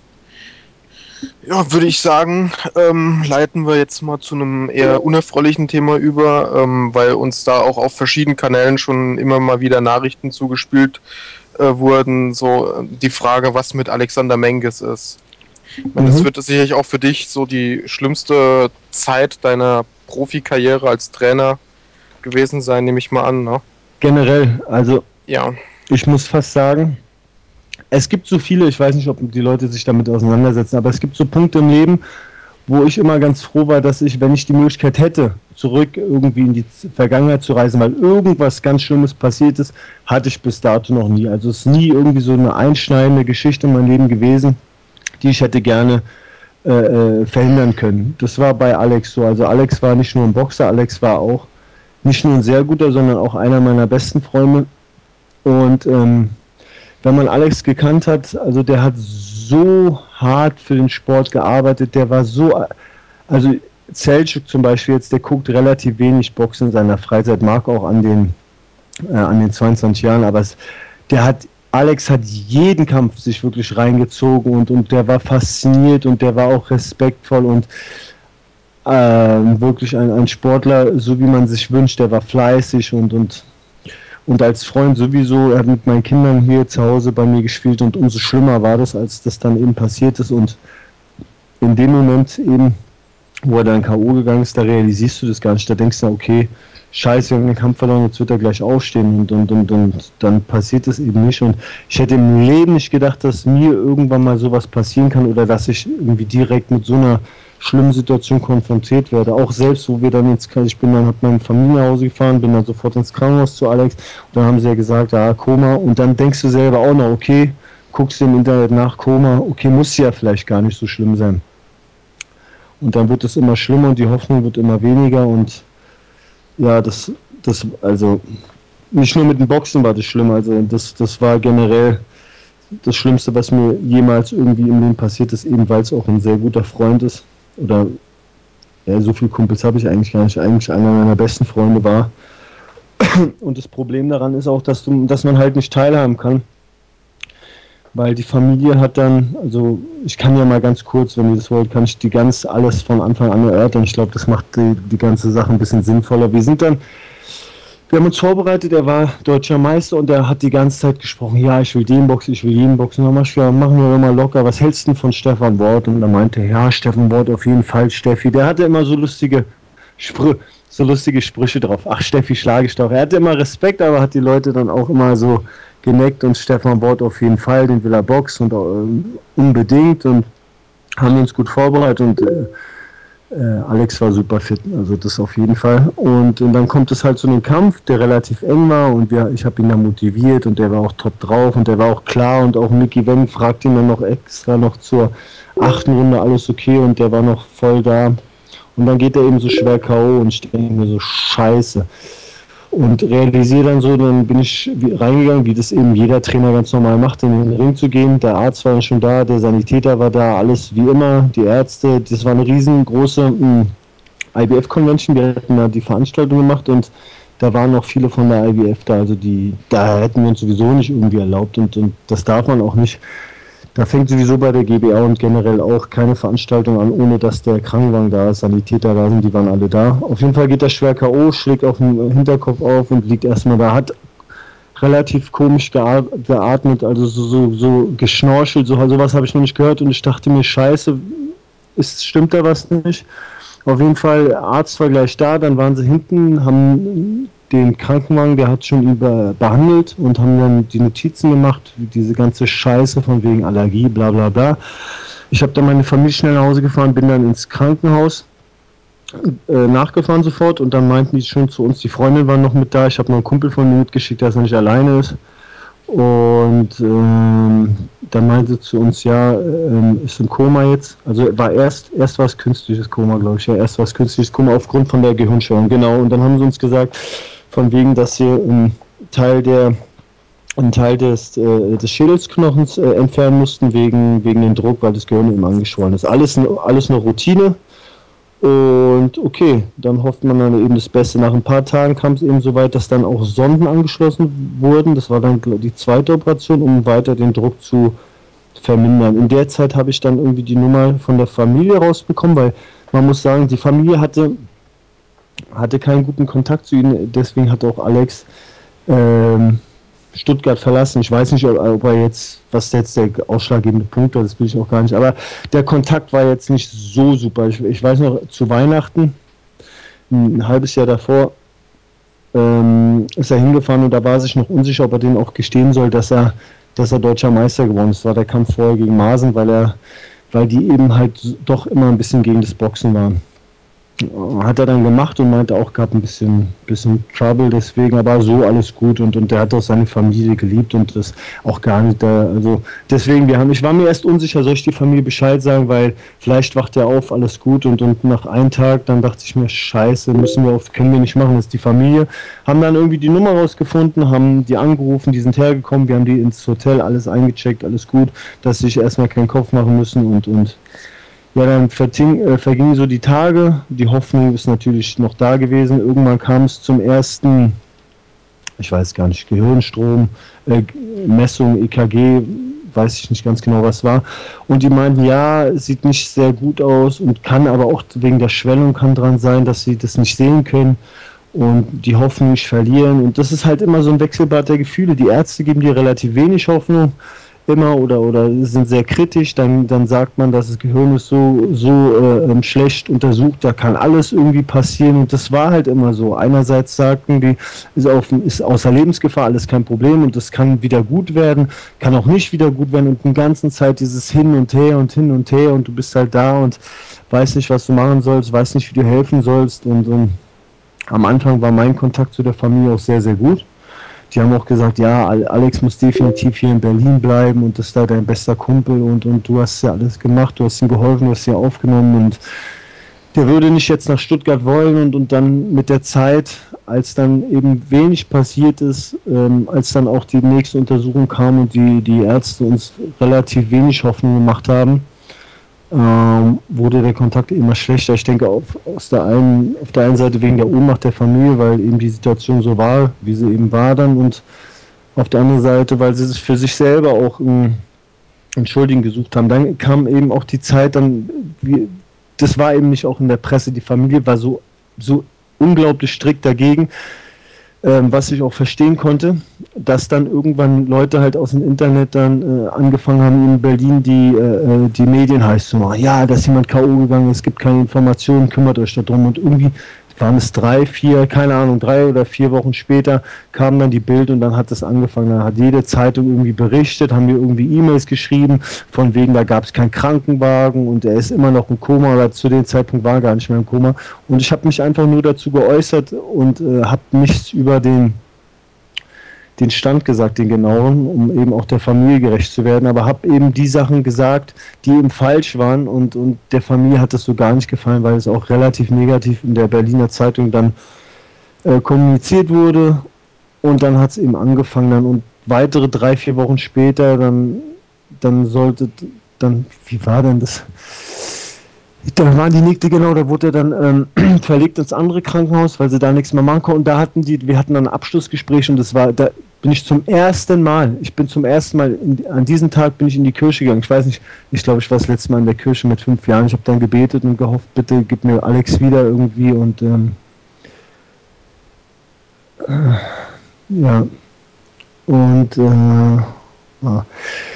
Ja, würde ich sagen, leiten wir jetzt mal zu einem eher unerfreulichen Thema über, weil uns da auch auf verschiedenen Kanälen schon immer mal wieder Nachrichten zugespielt wurden. So die Frage, was mit Alexander Menges ist. Ich meine, das wird sicherlich auch für dich so die schlimmste Zeit deiner Profikarriere als Trainer gewesen sein, nehme ich mal an, ne? Generell, also Ja. ich muss fast sagen, es gibt so viele, ich weiß nicht, ob die Leute sich damit auseinandersetzen, aber es gibt so Punkte im Leben, wo ich immer ganz froh war, dass ich, wenn ich die Möglichkeit hätte, zurück irgendwie in die Vergangenheit zu reisen, weil irgendwas ganz Schlimmes passiert ist, hatte ich bis dato noch nie. Also es ist nie irgendwie so eine einschneidende Geschichte in meinem Leben gewesen, die ich hätte gerne verhindern können. Das war bei Alex so. Also Alex war nicht nur ein Boxer, Alex war auch nicht nur ein sehr guter, sondern auch einer meiner besten Freunde. Und wenn man Alex gekannt hat, also der hat so hart für den Sport gearbeitet, der war so, also Selçuk zum Beispiel jetzt, der guckt relativ wenig Boxen in seiner Freizeit, mag auch an den 22 Jahren, aber Alex hat jeden Kampf sich wirklich reingezogen und der war fasziniert und der war auch respektvoll und wirklich ein Sportler, so wie man sich wünscht, der war fleißig und als Freund sowieso, er hat mit meinen Kindern hier zu Hause bei mir gespielt und umso schlimmer war das, als das dann eben passiert ist und in dem Moment eben, wo er dann K.O. gegangen ist, da realisierst du das gar nicht, da denkst du, okay, scheiße, wir haben den Kampf verloren, jetzt wird er gleich aufstehen und dann passiert es eben nicht und ich hätte im Leben nicht gedacht, dass mir irgendwann mal sowas passieren kann oder dass ich irgendwie direkt mit so einer schlimmen Situation konfrontiert werde. Auch selbst, wo wir dann ich bin dann, hab meine Familie nach Hause gefahren, bin dann sofort ins Krankenhaus zu Alex und dann haben sie ja gesagt, ja, Koma und dann denkst du selber auch noch, okay, guckst du im Internet nach, Koma, okay, muss ja vielleicht gar nicht so schlimm sein. Und dann wird es immer schlimmer und die Hoffnung wird immer weniger und ja, also nicht nur mit dem Boxen war das schlimm, also das war generell das Schlimmste, was mir jemals irgendwie im Leben passiert ist, eben weil es auch ein sehr guter Freund ist. Oder ja, so viele Kumpels habe ich eigentlich gar nicht. Eigentlich einer meiner besten Freunde war. Und das Problem daran ist auch, dass man halt nicht teilhaben kann. Weil die Familie hat dann, also ich kann ja mal ganz kurz, wenn ihr das wollt, kann ich alles von Anfang an erörtern. Ich glaube, das macht die ganze Sache ein bisschen sinnvoller. Wir haben uns vorbereitet, er war deutscher Meister und er hat die ganze Zeit gesprochen, ja, ich will den boxen, ich will jeden boxen. Dann machen wir mal locker, was hältst du denn von Stefan Wort? Und er meinte, ja, Stefan Wort auf jeden Fall, Steffi. Der hatte immer so lustige Sprüche drauf. Ach, Steffi, schlage ich doch. Er hatte immer Respekt, aber hat die Leute dann auch immer so geneckt und Stefan Wort auf jeden Fall, den will er boxen und unbedingt und haben uns gut vorbereitet und Alex war super fit, also das auf jeden Fall. Und dann kommt es halt zu einem Kampf, der relativ eng war und ich habe ihn dann motiviert und der war auch top drauf und der war auch klar und auch Mickey Wendt fragt ihn dann noch extra noch zur 8. Runde, alles okay und der war noch voll da. Und dann geht er eben so schwer K.O. und ich denke mir so, scheiße. Und realisiere dann so, dann bin ich reingegangen, wie das eben jeder Trainer ganz normal macht, in den Ring zu gehen. Der Arzt war schon da, der Sanitäter war da, alles wie immer, die Ärzte. Das war eine riesengroße IBF-Convention, wir hatten da die Veranstaltung gemacht und da waren noch viele von der IBF da, also da hätten wir uns sowieso nicht irgendwie erlaubt und das darf man auch nicht. Da fängt sowieso bei der GBA und generell auch keine Veranstaltung an, ohne dass der Krankenwagen da ist, Sanitäter da sind, die waren alle da. Auf jeden Fall geht er schwer K.O., schlägt auf den Hinterkopf auf und liegt erstmal da, hat relativ komisch geatmet, also so geschnorchelt, sowas habe ich noch nicht gehört und ich dachte mir, scheiße, stimmt da was nicht? Auf jeden Fall, der Arzt war gleich da, dann waren sie hinten, haben den Krankenwagen, der hat schon behandelt und haben dann die Notizen gemacht, diese ganze Scheiße von wegen Allergie, bla bla bla. Ich habe dann meine Familie schnell nach Hause gefahren, bin dann ins Krankenhaus, nachgefahren sofort und dann meinten die schon zu uns, die Freundin war noch mit da, ich habe noch einen Kumpel von mir mitgeschickt, dass er nicht alleine ist. Und dann meinte zu uns, ja, ist im Koma jetzt. Also war erst war es künstliches Koma, glaube ich. Ja, erst war es künstliches Koma aufgrund von der Gehirnschwellung. Genau. Und dann haben sie uns gesagt, von wegen, dass sie einen Teil des Schädelsknochens entfernen mussten wegen dem Druck, weil das Gehirn eben angeschwollen ist. Alles nur Routine. Und okay, dann hofft man dann eben das Beste. Nach ein paar Tagen kam es eben so weit, dass dann auch Sonden angeschlossen wurden. Das war dann die zweite Operation, um weiter den Druck zu vermindern. In der Zeit habe ich dann irgendwie die Nummer von der Familie rausbekommen, weil man muss sagen, die Familie hatte keinen guten Kontakt zu ihnen. Deswegen hat auch Alex Stuttgart verlassen. Ich weiß nicht, ob er jetzt, was jetzt der ausschlaggebende Punkt war, das will ich auch gar nicht. Aber der Kontakt war jetzt nicht so super. Ich weiß noch, zu Weihnachten, ein halbes Jahr davor, ist er hingefahren und da war er sich noch unsicher, ob er denen auch gestehen soll, dass er deutscher Meister geworden ist. Das war der Kampf vorher gegen Maaßen, weil die eben halt doch immer ein bisschen gegen das Boxen waren. Hat er dann gemacht und meinte auch, gab ein bisschen Trouble deswegen, aber so alles gut und der hat auch seine Familie geliebt und das auch gar nicht da, also deswegen, ich war mir erst unsicher, soll ich die Familie Bescheid sagen, weil vielleicht wacht er auf, alles gut und nach einem Tag, dann dachte ich mir, scheiße, können wir nicht machen, das ist die Familie, haben dann irgendwie die Nummer rausgefunden, haben die angerufen, die sind hergekommen, wir haben die ins Hotel, alles eingecheckt, alles gut, dass sie sich erstmal keinen Kopf machen müssen und ja, dann vergingen so die Tage. Die Hoffnung ist natürlich noch da gewesen. Irgendwann kam es zum ersten, ich weiß gar nicht, Gehirnstrom, Messung, EKG, weiß ich nicht ganz genau, was war. Und die meinten, ja, es sieht nicht sehr gut aus und kann aber auch wegen der Schwellung kann dran sein, dass sie das nicht sehen können und die Hoffnung nicht verlieren. Und das ist halt immer so ein Wechselbad der Gefühle. Die Ärzte geben dir relativ wenig Hoffnung immer oder sind sehr kritisch, dann sagt man, dass das Gehirn ist so schlecht untersucht, da kann alles irgendwie passieren und das war halt immer so. Einerseits sagten die, ist außer Lebensgefahr, alles kein Problem und das kann wieder gut werden, kann auch nicht wieder gut werden und die ganze Zeit dieses Hin und Her und hin und her und du bist halt da und weißt nicht, was du machen sollst, weißt nicht, wie du helfen sollst und am Anfang war mein Kontakt zu der Familie auch sehr, sehr gut. Die haben auch gesagt, ja, Alex muss definitiv hier in Berlin bleiben und das ist da dein bester Kumpel und du hast ja alles gemacht, du hast ihm geholfen, du hast ihn aufgenommen und der würde nicht jetzt nach Stuttgart wollen und dann mit der Zeit, als dann eben wenig passiert ist, als dann auch die nächste Untersuchung kam und die Ärzte uns relativ wenig Hoffnung gemacht haben, wurde der Kontakt immer schlechter. Ich denke auf der einen Seite wegen der Ohnmacht der Familie, weil eben die Situation so war, wie sie eben war dann und auf der anderen Seite, weil sie sich für sich selber auch Entschuldigen gesucht haben. Dann kam eben auch die Zeit, das war eben nicht auch in der Presse, die Familie war so unglaublich strikt dagegen, was ich auch verstehen konnte, dass dann irgendwann Leute halt aus dem Internet dann angefangen haben, in Berlin die Medien heiß zu machen. Ja, da ist jemand K.O. gegangen, es gibt keine Informationen, kümmert euch darum. Und irgendwie waren es 3 oder 4 Wochen später kam dann die Bild und dann hat es angefangen. Dann hat jede Zeitung irgendwie berichtet, haben mir irgendwie E-Mails geschrieben, von wegen, da gab es keinen Krankenwagen und er ist immer noch im Koma, oder zu dem Zeitpunkt war er gar nicht mehr im Koma. Und ich habe mich einfach nur dazu geäußert und habe nichts über den Stand gesagt, den genauen, um eben auch der Familie gerecht zu werden, aber habe eben die Sachen gesagt, die eben falsch waren und der Familie hat das so gar nicht gefallen, weil es auch relativ negativ in der Berliner Zeitung dann kommuniziert wurde und dann hat es eben angefangen dann und weitere 3-4 Wochen später dann sollte dann, wie war denn das? Da waren die Nickte, genau, da wurde er dann verlegt ins andere Krankenhaus, weil sie da nichts mehr machen konnten. Und wir hatten dann ein Abschlussgespräch und da bin ich zum ersten Mal, an diesem Tag bin ich in die Kirche gegangen. Ich weiß nicht, ich glaube, ich war das letzte Mal in der Kirche mit 5 Jahren. Ich habe dann gebetet und gehofft, bitte gib mir Alex wieder irgendwie und ja, und ja.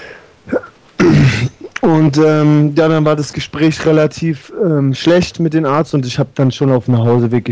Und ja, dann war das Gespräch relativ schlecht mit dem Arzt und ich habe dann schon auf dem Nachhauseweg,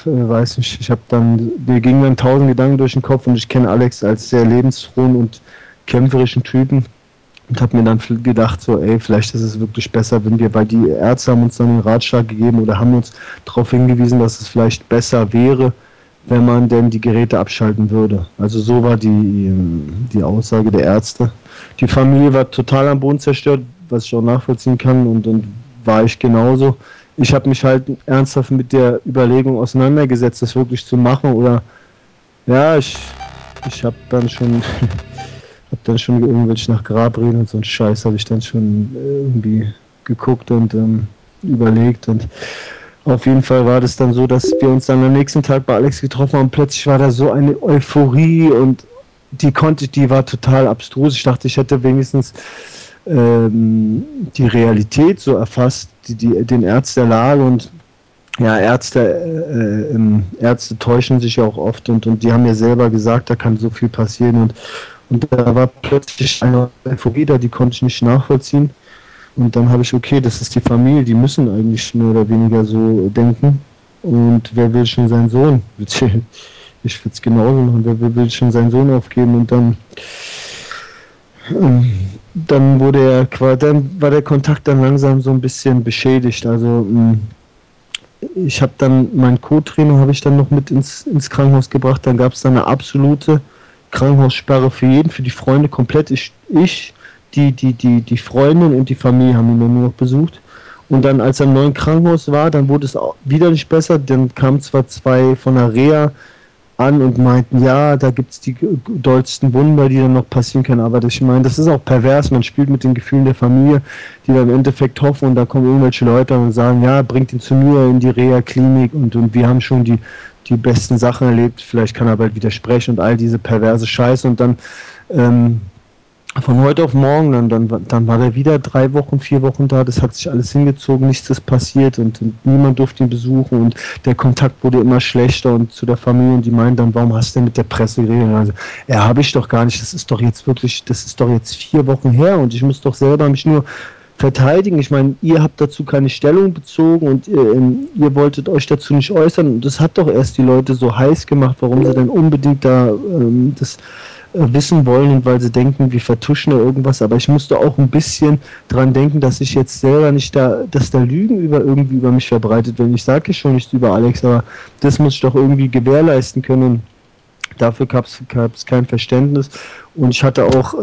mir gingen dann 1000 Gedanken durch den Kopf und ich kenne Alex als sehr lebensfrohen und kämpferischen Typen und habe mir dann gedacht, so, ey, vielleicht ist es wirklich besser, wenn weil die Ärzte haben uns dann den Ratschlag gegeben oder haben uns darauf hingewiesen, dass es vielleicht besser wäre, wenn man denn die Geräte abschalten würde. Also so war die Aussage der Ärzte. Die Familie war total am Boden zerstört, was ich auch nachvollziehen kann und war ich genauso. Ich habe mich halt ernsthaft mit der Überlegung auseinandergesetzt, das wirklich zu machen oder ja, ich habe dann schon irgendwelche nach Grabreden und so einen Scheiß habe ich dann schon irgendwie geguckt und überlegt und auf jeden Fall war das dann so, dass wir uns dann am nächsten Tag bei Alex getroffen haben und plötzlich war da so eine Euphorie und die war total abstrus. Ich dachte, ich hätte wenigstens die Realität so erfasst, den Ernst der Lage und ja, Ärzte täuschen sich ja auch oft und die haben ja selber gesagt, da kann so viel passieren und da war plötzlich eine Euphorie da, die konnte ich nicht nachvollziehen. Und dann habe ich, okay, das ist die Familie, die müssen eigentlich mehr oder weniger so denken. Und wer will schon seinen Sohn? Ich würde es genauso machen. Wer will schon seinen Sohn aufgeben? Und dann dann war der Kontakt dann langsam so ein bisschen beschädigt. Also ich habe dann mein Co-Trainer habe ich dann noch mit ins Krankenhaus gebracht. Dann gab es dann eine absolute Krankenhaussperre für jeden, für die Freunde komplett. Die Freundin und die Familie haben ihn dann nur noch besucht. Und dann, als er im neuen Krankenhaus war, dann wurde es auch wieder nicht besser. Dann kamen zwar 2 von der Reha an und meinten, ja, da gibt es die dollsten Wunder, die dann noch passieren können. Aber ich meine, das ist auch pervers. Man spielt mit den Gefühlen der Familie, die dann im Endeffekt hoffen und da kommen irgendwelche Leute und sagen, ja, bringt ihn zu mir in die Reha-Klinik und wir haben schon die besten Sachen erlebt. Vielleicht kann er bald widersprechen und all diese perverse Scheiße und dann von heute auf morgen, dann war er wieder 3 Wochen, 4 Wochen da, das hat sich alles hingezogen, nichts ist passiert und niemand durfte ihn besuchen und der Kontakt wurde immer schlechter und zu der Familie und die meinen dann, warum hast du denn mit der Presse geredet? Also, ja, habe ich doch gar nicht, das ist doch jetzt 4 Wochen her und ich muss doch selber mich nur verteidigen. Ich meine, ihr habt dazu keine Stellung bezogen und ihr wolltet euch dazu nicht äußern und das hat doch erst die Leute so heiß gemacht, warum sie denn unbedingt da das wissen wollen und weil sie denken, wir vertuschen da irgendwas, aber ich musste auch ein bisschen dran denken, dass ich jetzt selber nicht dass da Lügen irgendwie über mich verbreitet werden. Ich sage schon nichts über Alex, aber das muss ich doch irgendwie gewährleisten können und dafür gab es kein Verständnis und ich hatte auch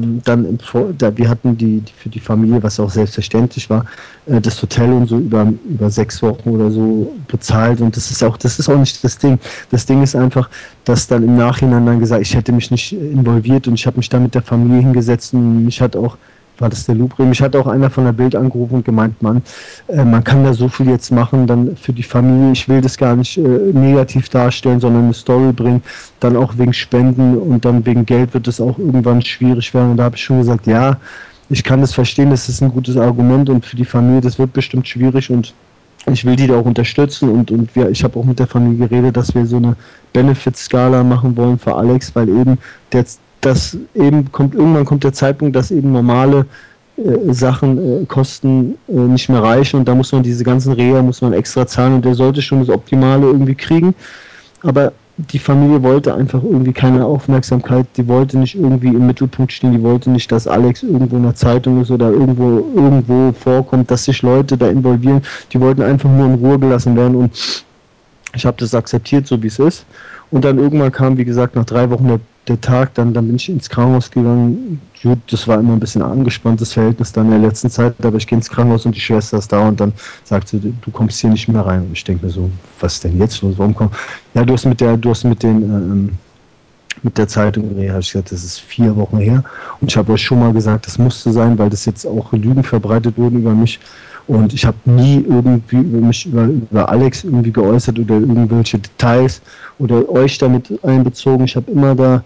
wir hatten für die Familie, was auch selbstverständlich war, das Hotel und so über 6 Wochen oder so bezahlt und das ist auch nicht das Ding. Das Ding ist einfach, dass dann im Nachhinein dann gesagt, ich hätte mich nicht involviert und ich habe mich dann mit der Familie hingesetzt und war das der Lubrim? Mich hat auch einer von der Bild angerufen und gemeint, Mann, man kann da so viel jetzt machen, dann für die Familie, ich will das gar nicht negativ darstellen, sondern eine Story bringen, dann auch wegen Spenden und dann wegen Geld wird es auch irgendwann schwierig werden und da habe ich schon gesagt, ja, ich kann das verstehen, das ist ein gutes Argument und für die Familie, das wird bestimmt schwierig und ich will die da auch unterstützen und ich habe auch mit der Familie geredet, dass wir so eine Benefit-Skala machen wollen für Alex, weil eben irgendwann kommt der Zeitpunkt, dass eben normale Sachen Kosten nicht mehr reichen und da muss man diese ganzen Reha muss man extra zahlen und der sollte schon das Optimale irgendwie kriegen, aber die Familie wollte einfach irgendwie keine Aufmerksamkeit, die wollte nicht irgendwie im Mittelpunkt stehen, die wollte nicht, dass Alex irgendwo in der Zeitung ist oder irgendwo vorkommt, dass sich Leute da involvieren, die wollten einfach nur in Ruhe gelassen werden und ich habe das akzeptiert, so wie es ist. Und dann irgendwann kam, wie gesagt, nach 3 Wochen der Tag, dann bin ich ins Krankenhaus gegangen. Gut, das war immer ein bisschen ein angespanntes Verhältnis dann in der letzten Zeit, aber ich gehe ins Krankenhaus und die Schwester ist da und dann sagt sie, du kommst hier nicht mehr rein. Und ich denke mir so, was ist denn jetzt los? Warum komm? Ja, du hast mit der Zeitung geredet, habe ich gesagt, das ist 4 Wochen her. Und ich habe euch schon mal gesagt, das musste sein, weil das jetzt auch Lügen verbreitet wurden über mich. Und ich habe nie irgendwie über Alex irgendwie geäußert oder irgendwelche Details oder euch damit einbezogen. Ich habe immer da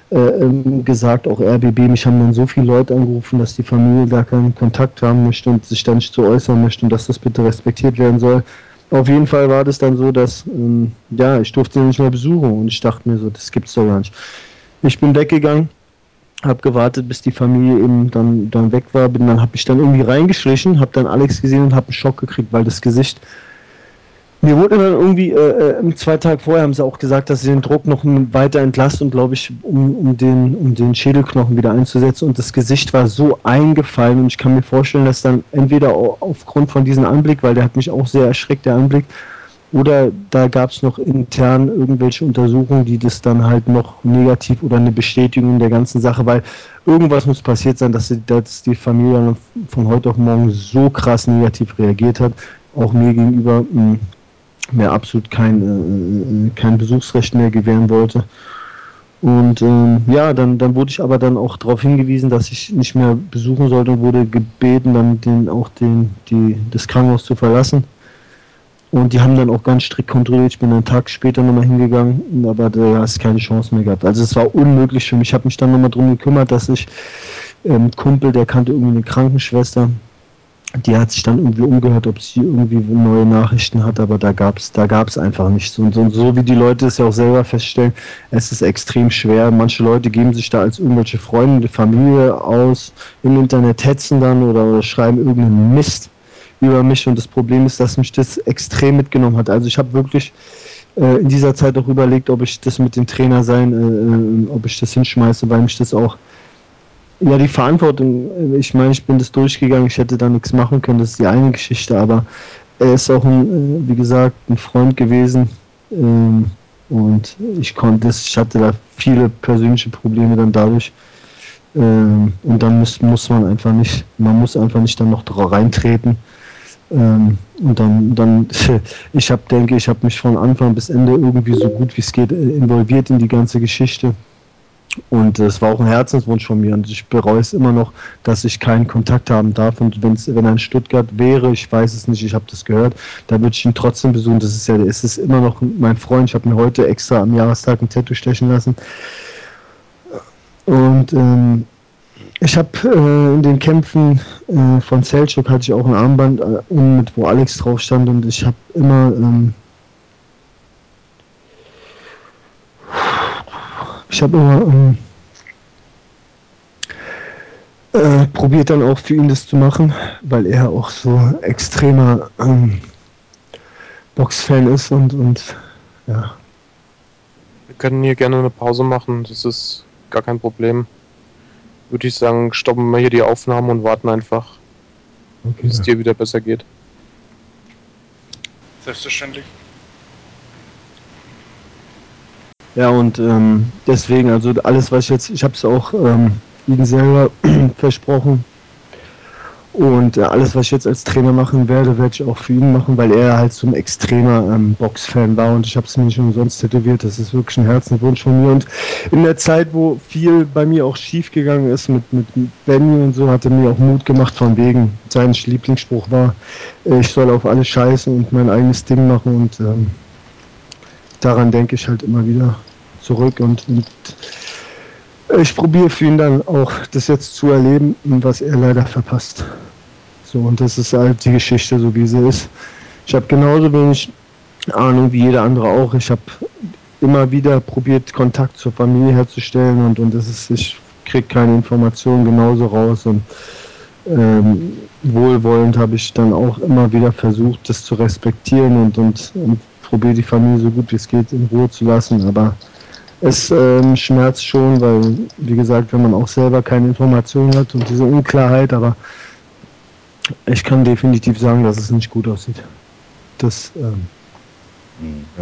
gesagt, auch RBB, mich haben dann so viele Leute angerufen, dass die Familie da keinen Kontakt haben möchte und sich da nicht so äußern möchte und dass das bitte respektiert werden soll. Auf jeden Fall war das dann so, dass ich durfte ihn nicht mehr besuchen und ich dachte mir so, das gibt's doch gar nicht. Ich bin weggegangen, habe gewartet, bis die Familie eben dann weg war, habe ich dann irgendwie reingeschlichen, habe dann Alex gesehen und habe einen Schock gekriegt, weil das Gesicht. Mir wurde dann irgendwie 2 Tage vorher haben sie auch gesagt, dass sie den Druck noch weiter entlasten, glaube ich, um den Schädelknochen wieder einzusetzen. Und das Gesicht war so eingefallen und ich kann mir vorstellen, dass dann entweder aufgrund von diesem Anblick, weil der hat mich auch sehr erschreckt, der Anblick, oder da gab es noch intern irgendwelche Untersuchungen, die das dann halt noch negativ oder eine Bestätigung der ganzen Sache, weil irgendwas muss passiert sein, dass die Familie dann von heute auf morgen so krass negativ reagiert hat, auch mir gegenüber mir absolut kein Besuchsrecht mehr gewähren wollte. Und dann wurde ich aber dann auch darauf hingewiesen, dass ich nicht mehr besuchen sollte und wurde gebeten, dann das Krankenhaus zu verlassen. Und die haben dann auch ganz strikt kontrolliert. Ich bin einen Tag später nochmal hingegangen, aber da hast keine Chance mehr gehabt. Also es war unmöglich für mich. Ich habe mich dann nochmal darum gekümmert, dass ich Kumpel, der kannte irgendwie eine Krankenschwester, die hat sich dann irgendwie umgehört, ob sie irgendwie neue Nachrichten hat, aber da gab's einfach nichts. Und so wie die Leute es ja auch selber feststellen, es ist extrem schwer. Manche Leute geben sich da als irgendwelche Freunde, Familie aus, im Internet hetzen dann oder schreiben irgendeinen Mist über mich. Und das Problem ist, dass mich das extrem mitgenommen hat. Also ich habe wirklich in dieser Zeit auch überlegt, ob ich das mit dem Trainer sein, ob ich das hinschmeiße, weil mich das auch die Verantwortung, ich meine, ich bin das durchgegangen, ich hätte da nichts machen können, das ist die eine Geschichte, aber er ist auch wie gesagt, ein Freund gewesen und ich hatte da viele persönliche Probleme dann dadurch und dann muss man muss einfach nicht dann noch reintreten und dann ich habe mich von Anfang bis Ende irgendwie so gut wie es geht involviert in die ganze Geschichte. Und es war auch ein Herzenswunsch von mir und ich bereue es immer noch, dass ich keinen Kontakt haben darf. Und wenn er in Stuttgart wäre, ich weiß es nicht, ich habe das gehört, da würde ich ihn trotzdem besuchen. Es ist immer noch mein Freund. Ich habe mir heute extra am Jahrestag ein Tattoo stechen lassen. Und ich habe in den Kämpfen von Selçuk hatte ich auch ein Armband, wo Alex drauf stand und ich habe immer probiert dann auch für ihn das zu machen, weil er auch so extremer Boxfan ist und ja. Wir können hier gerne eine Pause machen, das ist gar kein Problem. Würde ich sagen, stoppen wir hier die Aufnahme und warten einfach, Okay. bis es dir wieder besser geht. Selbstverständlich. Ja, und deswegen, also alles, was ich habe es auch Ihnen selber versprochen. Und alles, was ich jetzt als Trainer machen werde ich auch für ihn machen, weil er halt so ein extremer Boxfan war und ich habe es mir nicht umsonst tätowiert. Das ist wirklich ein Herzenswunsch von mir. Und in der Zeit, wo viel bei mir auch schief gegangen ist mit Benny und so, hat er mir auch Mut gemacht von wegen. Sein Lieblingsspruch war, ich soll auf alles scheißen und mein eigenes Ding machen und daran denke ich halt immer wieder zurück und ich probiere für ihn dann auch das jetzt zu erleben, was er leider verpasst. So, und das ist halt die Geschichte, so wie sie ist. Ich habe genauso wenig Ahnung wie jeder andere auch. Ich habe immer wieder probiert, Kontakt zur Familie herzustellen und ich kriege keine Informationen genauso raus und wohlwollend habe ich dann auch immer wieder versucht, das zu respektieren und probiere die Familie so gut wie es geht in Ruhe zu lassen, aber es schmerzt schon, weil, wie gesagt, wenn man auch selber keine Informationen hat und diese Unklarheit, aber ich kann definitiv sagen, dass es nicht gut aussieht. Das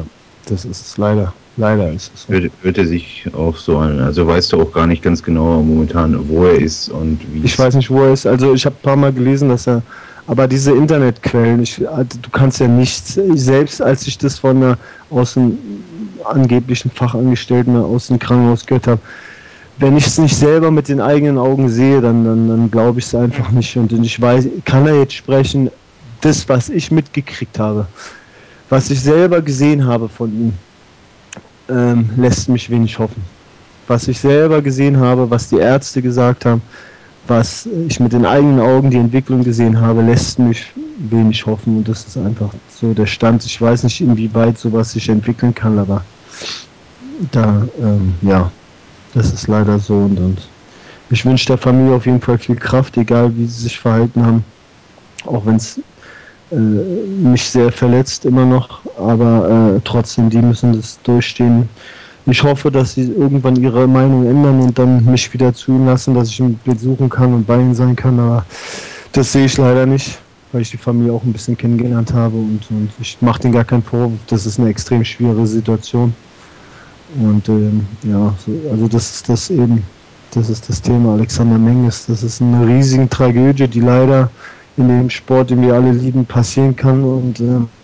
Das ist es leider. Leider ist es so. Hört er sich auch so an? Also weißt du auch gar nicht ganz genau momentan, wo er ist und wie Ich weiß nicht, wo er ist. Also ich habe ein paar Mal gelesen, dass er... Aber diese Internetquellen, du kannst ja nichts... Selbst als ich das von einer aus dem angeblichen Fachangestellten aus dem Krankenhaus gehört habe, wenn ich es nicht selber mit den eigenen Augen sehe, dann glaube ich es einfach nicht. Und ich weiß, kann er jetzt sprechen, das, was ich mitgekriegt habe, was ich selber gesehen habe von ihm, lässt mich wenig hoffen. Was ich selber gesehen habe, was die Ärzte gesagt haben, was ich mit den eigenen Augen die Entwicklung gesehen habe, lässt mich wenig hoffen. Und das ist einfach so der Stand. Ich weiß nicht, inwieweit sowas sich entwickeln kann, aber da, ja, das ist leider so. Und ich wünsche der Familie auf jeden Fall viel Kraft, egal wie sie sich verhalten haben. Auch wenn es mich sehr verletzt immer noch, aber trotzdem, die müssen das durchstehen. Ich hoffe, dass sie irgendwann ihre Meinung ändern und dann mich wieder zu ihnen lassen, dass ich ihn besuchen kann und bei ihnen sein kann, aber das sehe ich leider nicht, weil ich die Familie auch ein bisschen kennengelernt habe und ich mache denen gar keinen Vorwurf, das ist eine extrem schwere Situation und ja, so, also das ist das Thema Alexander Menges, das ist eine riesige Tragödie, die leider in dem Sport, den wir alle lieben, passieren kann und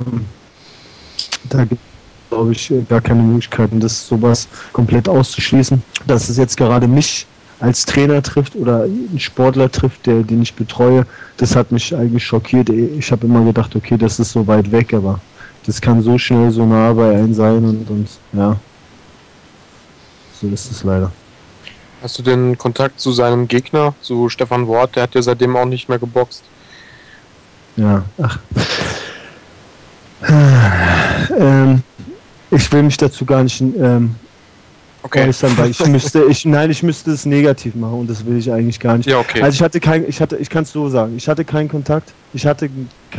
da gibt es, glaube ich, gar keine Möglichkeiten, das sowas komplett auszuschließen. Dass es jetzt gerade mich als Trainer trifft oder einen Sportler trifft, den ich betreue, das hat mich eigentlich schockiert. Ich habe immer gedacht, okay, das ist so weit weg, aber das kann so schnell so nah bei einem sein und ja, so ist es leider. Hast du denn Kontakt zu seinem Gegner, zu Stefan Wort? Der hat ja seitdem auch nicht mehr geboxt. Ja, ach. Ich will mich dazu gar nicht äußern, weil ich müsste es negativ machen und das will ich eigentlich gar nicht. Ja, okay. Also ich kann es so sagen, ich hatte keinen Kontakt. Ich hatte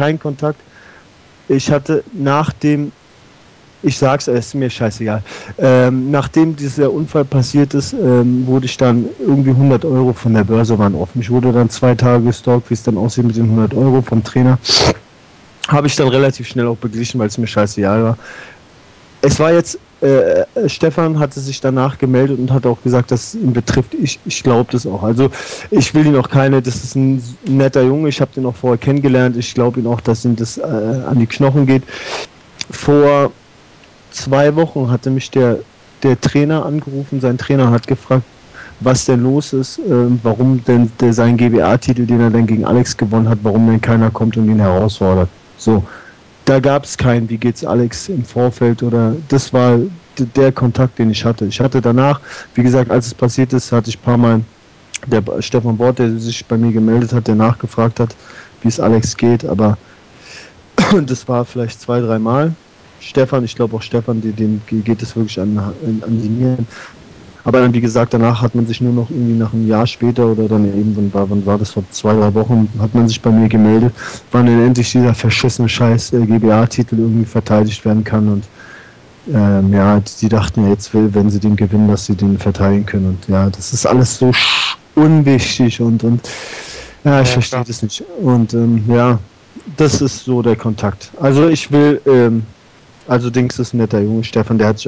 nachdem, ich sag's, es ist mir scheißegal, nachdem dieser Unfall passiert ist, wurde ich dann irgendwie 100 Euro von der Börse waren offen. Ich wurde dann 2 Tage gestalkt, wie es dann aussieht mit den 100 Euro vom Trainer. Habe ich dann relativ schnell auch beglichen, weil es mir scheißegal war. Es war jetzt, Stefan hatte sich danach gemeldet und hat auch gesagt, dass es ihn betrifft. Ich glaube das auch. Also ich will ihn auch das ist ein netter Junge, ich habe den auch vorher kennengelernt. Ich glaube ihn auch, dass ihm das an die Knochen geht. Vor 2 Wochen hatte mich der Trainer angerufen, sein Trainer hat gefragt, was denn los ist, warum denn sein GBA-Titel, den er dann gegen Alex gewonnen hat, warum denn keiner kommt und ihn herausfordert. So, da gab es keinen, wie geht's Alex im Vorfeld oder das war der Kontakt, den ich hatte. Ich hatte danach, wie gesagt, als es passiert ist, hatte ich ein paar Mal der Stefan Bort, der sich bei mir gemeldet hat, der nachgefragt hat, wie es Alex geht, aber das war vielleicht 2, 3 Mal. Stefan, ich glaube auch Stefan, dem geht es wirklich an die Nieren. Aber dann, wie gesagt, danach hat man sich nur noch irgendwie nach einem Jahr später oder dann eben, wann war das, vor 2, 3 Wochen, hat man sich bei mir gemeldet, wann denn endlich dieser verschissene Scheiß GBA-Titel irgendwie verteidigt werden kann und ja, die dachten ja jetzt, wenn sie den gewinnen, dass sie den verteidigen können und ja, das ist alles so unwichtig und ja, ich verstehe das nicht und ja, das ist so der Kontakt. Also ich will, also Dings ist ein netter Junge, Stefan, den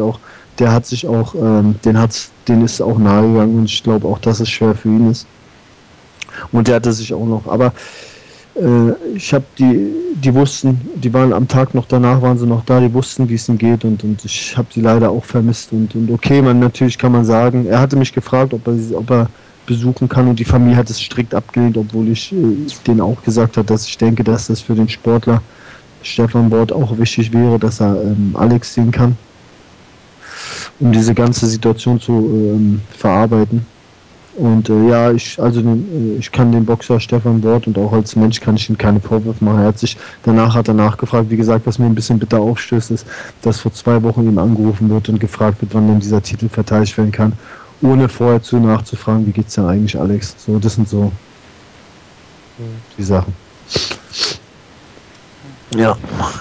ist auch nahegegangen und ich glaube auch, dass es schwer für ihn ist. Und der hatte sich auch noch, aber ich habe die wussten, die waren am Tag noch danach, waren sie noch da, die wussten, wie es ihm geht und ich habe die leider auch vermisst und okay, natürlich kann man sagen, er hatte mich gefragt, ob er besuchen kann und die Familie hat es strikt abgelehnt, obwohl ich denen auch gesagt habe, dass ich denke, dass das für den Sportler Stefan Bort auch wichtig wäre, dass er Alex sehen kann, um diese ganze Situation zu verarbeiten. Und ja, ich kann den Boxer Stefan Bort und auch als Mensch kann ich ihm keine Vorwürfe machen. Danach hat er nachgefragt, wie gesagt, was mir ein bisschen bitter aufstößt, ist, dass vor 2 Wochen ihm angerufen wird und gefragt wird, wann denn dieser Titel verteidigt werden kann, ohne vorher nachzufragen, wie geht's denn eigentlich, Alex? So, das sind so die Sachen. Ja.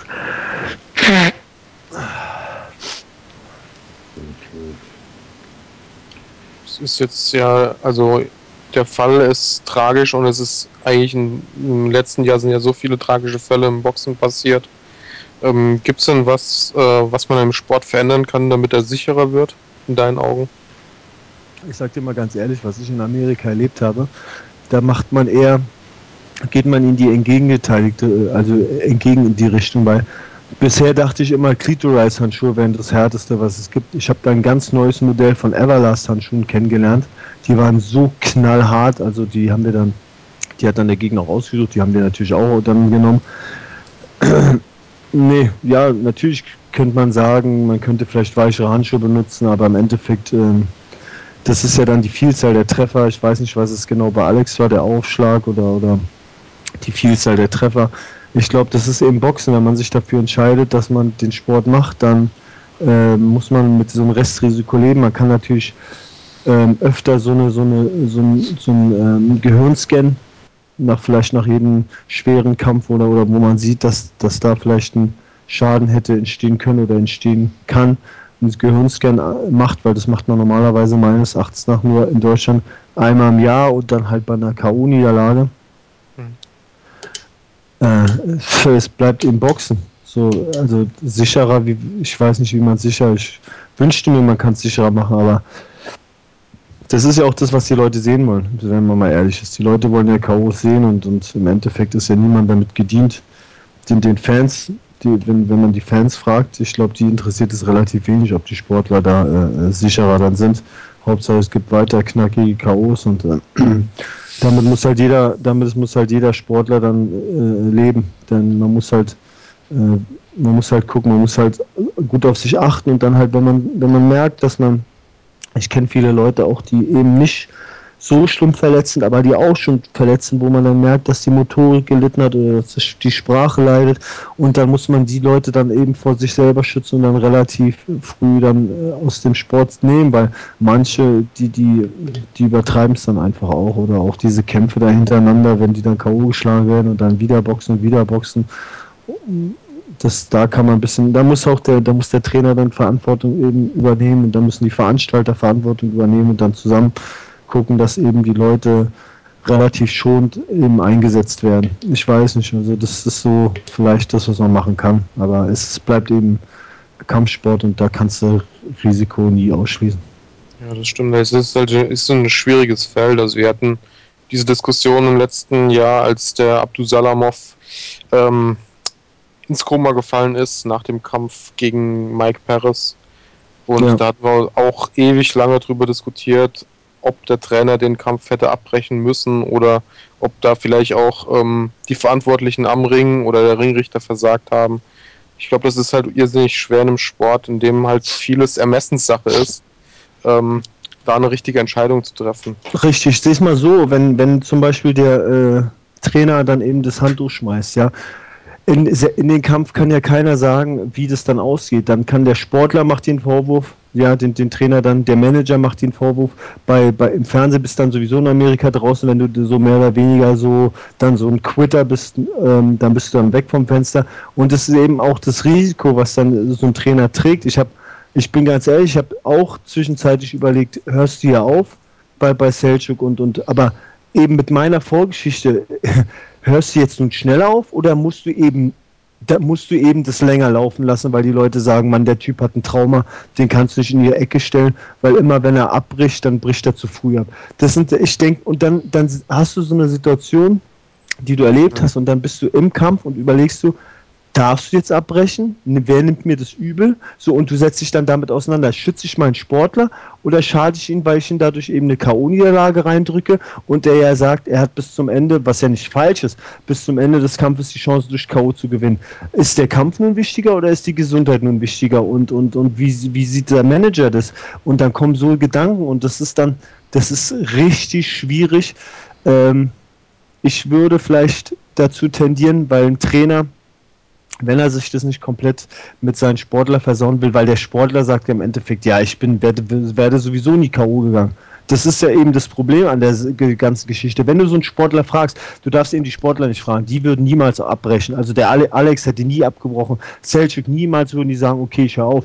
Es ist jetzt ja, also der Fall ist tragisch und es ist eigentlich im letzten Jahr sind ja so viele tragische Fälle im Boxen passiert. Gibt es denn was man im Sport verändern kann, damit er sicherer wird, in deinen Augen? Ich sag dir mal ganz ehrlich, was ich in Amerika erlebt habe, da geht man in die entgegengeteiligte, also entgegen in die Richtung, weil bisher dachte ich immer, Clitoris-Handschuhe wären das härteste, was es gibt. Ich habe da ein ganz neues Modell von Everlast-Handschuhen kennengelernt. Die waren so knallhart, also die hat dann der Gegner auch ausgesucht, die haben wir natürlich auch dann genommen. Nee, ja, natürlich könnte man sagen, man könnte vielleicht weichere Handschuhe benutzen, aber im Endeffekt, das ist ja dann die Vielzahl der Treffer. Ich weiß nicht, was es genau bei Alex war, der Aufschlag oder die Vielzahl der Treffer. Ich glaube, das ist eben Boxen. Wenn man sich dafür entscheidet, dass man den Sport macht, dann muss man mit so einem Restrisiko leben. Man kann natürlich öfter so ein Gehirnscan vielleicht nach jedem schweren Kampf oder wo man sieht, dass da vielleicht ein Schaden hätte entstehen können oder entstehen kann, und das Gehirnscan macht, weil das macht man normalerweise meines Erachtens nach nur in Deutschland einmal im Jahr und dann halt bei einer K.O.-Niederlage. Es bleibt im Boxen. So, also sicherer, ich weiß nicht, wie man sicher, ich wünschte mir, man kann es sicherer machen, aber das ist ja auch das, was die Leute sehen wollen, wenn man mal ehrlich ist. Die Leute wollen ja K.O.s sehen und im Endeffekt ist ja niemand damit gedient. Den Fans, wenn man die Fans fragt, ich glaube, die interessiert es relativ wenig, ob die Sportler da sicherer dann sind. Hauptsache es gibt weiter knackige K.O.s und damit muss halt jeder Sportler dann leben. Denn man muss halt gucken, man muss halt gut auf sich achten und dann halt, wenn man merkt, ich kenne viele Leute auch, die eben nicht so schlimm verletzen, aber die auch schon verletzen, wo man dann merkt, dass die Motorik gelitten hat oder dass die Sprache leidet, und dann muss man die Leute dann eben vor sich selber schützen und dann relativ früh dann aus dem Sport nehmen, weil manche, die übertreiben es dann einfach auch, oder auch diese Kämpfe da hintereinander, wenn die dann K.O. geschlagen werden und dann wieder boxen, da kann man ein bisschen, da muss der Trainer dann Verantwortung eben übernehmen und da müssen die Veranstalter Verantwortung übernehmen und dann zusammen gucken, dass eben die Leute relativ schonend eben eingesetzt werden. Ich weiß nicht, also das ist so vielleicht das, was man machen kann, aber es bleibt eben Kampfsport und da kannst du Risiko nie ausschließen. Ja, das stimmt. Ist so ein schwieriges Feld. Also wir hatten diese Diskussion im letzten Jahr, als der Abdusalamov ins Koma gefallen ist nach dem Kampf gegen Mike Perez. Und da hatten wir auch ewig lange drüber diskutiert, ob der Trainer den Kampf hätte abbrechen müssen oder ob da vielleicht auch die Verantwortlichen am Ring oder der Ringrichter versagt haben. Ich glaube, das ist halt irrsinnig schwer in einem Sport, in dem halt vieles Ermessenssache ist, da eine richtige Entscheidung zu treffen. Richtig, seh's mal so, wenn zum Beispiel der Trainer dann eben das Handtuch schmeißt, ja. In den Kampf kann ja keiner sagen, wie das dann ausgeht. Dann kann der Sportler macht den Vorwurf, ja, den Trainer dann, der Manager macht den Vorwurf. Im Fernsehen bist du dann sowieso in Amerika draußen, wenn du so mehr oder weniger dann so ein Quitter bist, dann bist du dann weg vom Fenster. Und das ist eben auch das Risiko, was dann so ein Trainer trägt. Ich bin ganz ehrlich, ich habe auch zwischenzeitlich überlegt, hörst du hier auf bei Selçuk aber eben mit meiner Vorgeschichte, hörst du jetzt nun schnell auf oder musst du eben das länger laufen lassen, weil die Leute sagen, Mann, der Typ hat ein Trauma, den kannst du nicht in die Ecke stellen, weil immer wenn er abbricht, dann bricht er zu früh ab. Ich denke, und dann hast du so eine Situation, die du erlebt hast, und dann bist du im Kampf und überlegst du, darfst du jetzt abbrechen? Wer nimmt mir das übel? So, und du setzt dich dann damit auseinander. Schütze ich meinen Sportler oder schade ich ihn, weil ich ihn dadurch eben eine K.O.-Niederlage reindrücke und der ja sagt, er hat bis zum Ende, was ja nicht falsch ist, bis zum Ende des Kampfes die Chance durch K.O. zu gewinnen. Ist der Kampf nun wichtiger oder ist die Gesundheit nun wichtiger? Und wie sieht der Manager das? Und dann kommen so Gedanken und das ist richtig schwierig. Ich würde vielleicht dazu tendieren, weil ein Trainer, wenn er sich das nicht komplett mit seinen Sportler versauen will, weil der Sportler sagt ja im Endeffekt, ja, werde sowieso nie K.O. gegangen. Das ist ja eben das Problem an der ganzen Geschichte. Wenn du so einen Sportler fragst, du darfst eben die Sportler nicht fragen, die würden niemals abbrechen. Also der Alex hätte nie abgebrochen, Selçuk niemals, würden die sagen, okay, ich höre auf.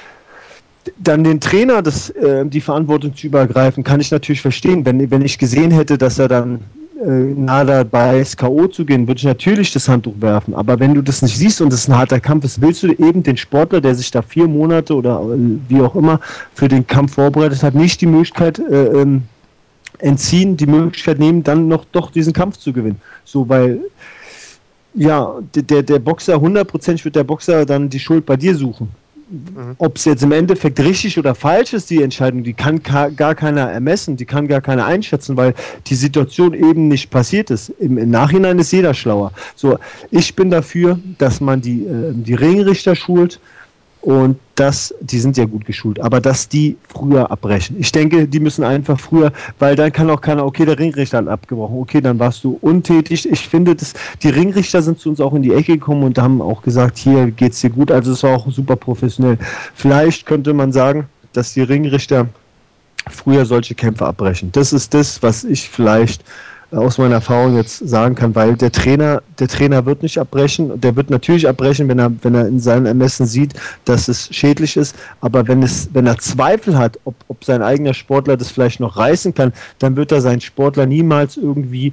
Dann den Trainer die Verantwortung zu übergreifen, kann ich natürlich verstehen. Wenn ich gesehen hätte, dass er dann nahe dabei ist, K.O. zu gehen, würde ich natürlich das Handtuch werfen. Aber wenn du das nicht siehst und es ein harter Kampf ist, willst du eben den Sportler, der sich da 4 Monate oder wie auch immer für den Kampf vorbereitet hat, nicht die Möglichkeit entziehen, die Möglichkeit nehmen, dann noch doch diesen Kampf zu gewinnen. So, weil ja, der Boxer, 100% wird der Boxer dann die Schuld bei dir suchen. Ob es jetzt im Endeffekt richtig oder falsch ist, die Entscheidung, die kann gar keiner ermessen, die kann gar keiner einschätzen, weil die Situation eben nicht passiert ist. Im Nachhinein ist jeder schlauer. So, ich bin dafür, dass man die Ringrichter schult und die sind ja gut geschult, aber dass die früher abbrechen. Ich denke, die müssen einfach früher, weil dann kann auch keiner, okay, der Ringrichter hat abgebrochen, okay, dann warst du untätig. Ich finde, die Ringrichter sind zu uns auch in die Ecke gekommen und haben auch gesagt, hier geht's dir gut, also es war auch super professionell. Vielleicht könnte man sagen, dass die Ringrichter früher solche Kämpfe abbrechen. Das ist das, was ich vielleicht aus meiner Erfahrung jetzt sagen kann, weil der Trainer wird nicht abbrechen, der wird natürlich abbrechen, wenn er in seinem Ermessen sieht, dass es schädlich ist, aber wenn er Zweifel hat, ob sein eigener Sportler das vielleicht noch reißen kann, dann wird er seinen Sportler niemals irgendwie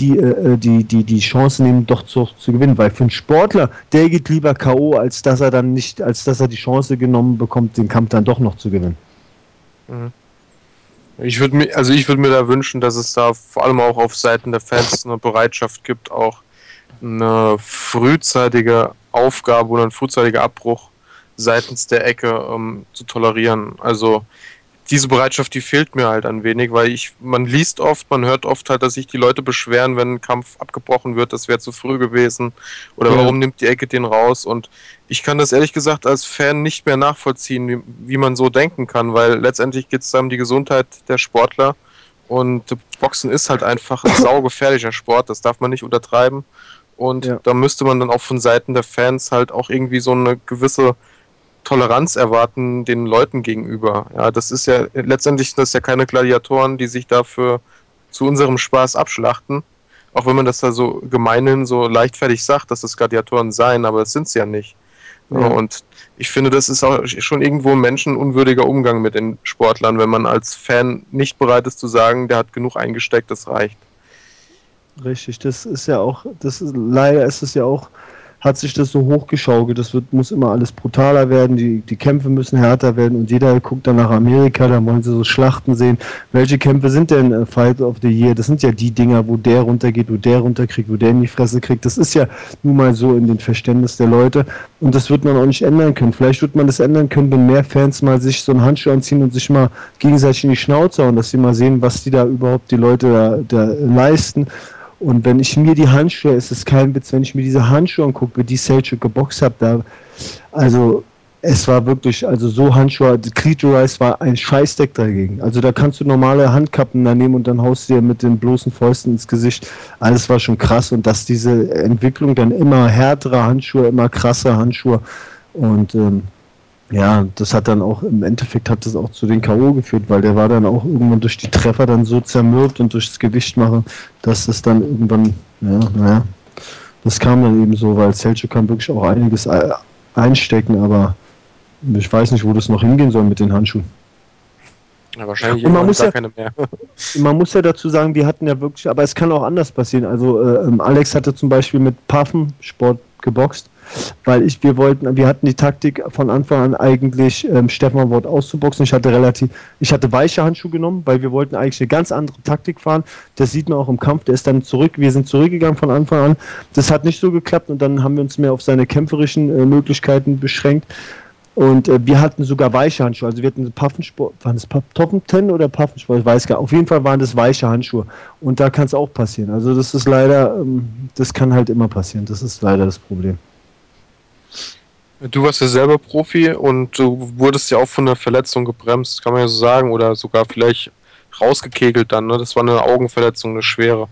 die Chance nehmen, doch zu gewinnen, weil für einen Sportler, der geht lieber K.O., als dass er die Chance genommen bekommt, den Kampf dann doch noch zu gewinnen. Mhm. Ich würde mir da wünschen, dass es da vor allem auch auf Seiten der Fans eine Bereitschaft gibt, auch eine frühzeitige Aufgabe oder ein frühzeitiger Abbruch seitens der Ecke zu tolerieren. Also diese Bereitschaft, die fehlt mir halt ein wenig, weil man liest oft, man hört oft halt, dass sich die Leute beschweren, wenn ein Kampf abgebrochen wird, das wäre zu früh gewesen oder Ja. warum nimmt die Ecke den raus, und ich kann das ehrlich gesagt als Fan nicht mehr nachvollziehen, wie man so denken kann, weil letztendlich geht es da um die Gesundheit der Sportler und Boxen ist halt einfach ein saugefährlicher Sport, das darf man nicht untertreiben, und Ja. da müsste man dann auch von Seiten der Fans halt auch irgendwie so eine gewisse Toleranz erwarten den Leuten gegenüber. Ja, das ist ja letztendlich das ist ja keine Gladiatoren, die sich dafür zu unserem Spaß abschlachten. Auch wenn man das da so gemeinhin so leichtfertig sagt, dass das Gladiatoren seien, aber das sind sie ja nicht. Ja. Und ich finde, das ist auch schon irgendwo ein menschenunwürdiger Umgang mit den Sportlern, wenn man als Fan nicht bereit ist zu sagen, der hat genug eingesteckt, das reicht. Richtig, leider ist es ja auch, hat sich das so hochgeschaukelt, muss immer alles brutaler werden, die Kämpfe müssen härter werden und jeder guckt dann nach Amerika, da wollen sie so Schlachten sehen. Welche Kämpfe sind denn Fight of the Year? Das sind ja die Dinger, wo der runtergeht, wo der runterkriegt, wo der in die Fresse kriegt. Das ist ja nun mal so in den Verständnis der Leute und das wird man auch nicht ändern können. Vielleicht wird man das ändern können, wenn mehr Fans mal sich so einen Handschuh anziehen und sich mal gegenseitig in die Schnauze hauen, dass sie mal sehen, was die da überhaupt die Leute da leisten. Und wenn ich mir die Handschuhe, es ist kein Witz, wenn ich mir diese Handschuhe angucke, wie die Selçuk geboxt hat, also es war wirklich, also so Handschuhe, die Clitoris war ein Scheißdeck dagegen. Also da kannst du normale Handkappen da nehmen und dann haust du dir mit den bloßen Fäusten ins Gesicht. Alles war schon krass und dass diese Entwicklung dann immer härtere Handschuhe, immer krasse Handschuhe und ja, das hat dann auch, im Endeffekt hat das auch zu den K.O. geführt, weil der war dann auch irgendwann durch die Treffer dann so zermürbt und durchs Gewicht machen, dass es dann irgendwann, das kam dann eben so, weil Selçuk kann wirklich auch einiges einstecken, aber ich weiß nicht, wo das noch hingehen soll mit den Handschuhen. Ja, wahrscheinlich Und man muss gar keine mehr. Man muss ja dazu sagen, wir hatten ja wirklich, aber es kann auch anders passieren. Also Alex hatte zum Beispiel mit Paffensport geboxt, weil wir hatten die Taktik von Anfang an eigentlich Stefan Wort auszuboxen. Ich hatte weiche Handschuhe genommen, weil wir wollten eigentlich eine ganz andere Taktik fahren. Das sieht man auch im Kampf. Der ist dann wir sind zurückgegangen von Anfang an. Das hat nicht so geklappt und dann haben wir uns mehr auf seine kämpferischen Möglichkeiten beschränkt. Und wir hatten sogar weiche Handschuhe. Also wir hatten Paffensport, waren das Toppen-10 oder Paffensport? Ich weiß gar nicht. Auf jeden Fall waren das weiche Handschuhe. Und da kann es auch passieren. Also das ist leider, das kann halt immer passieren. Das ist leider das Problem. Du warst ja selber Profi und du wurdest ja auch von der Verletzung gebremst, kann man ja so sagen, oder sogar vielleicht rausgekegelt dann, ne? Das war eine Augenverletzung, eine schwere.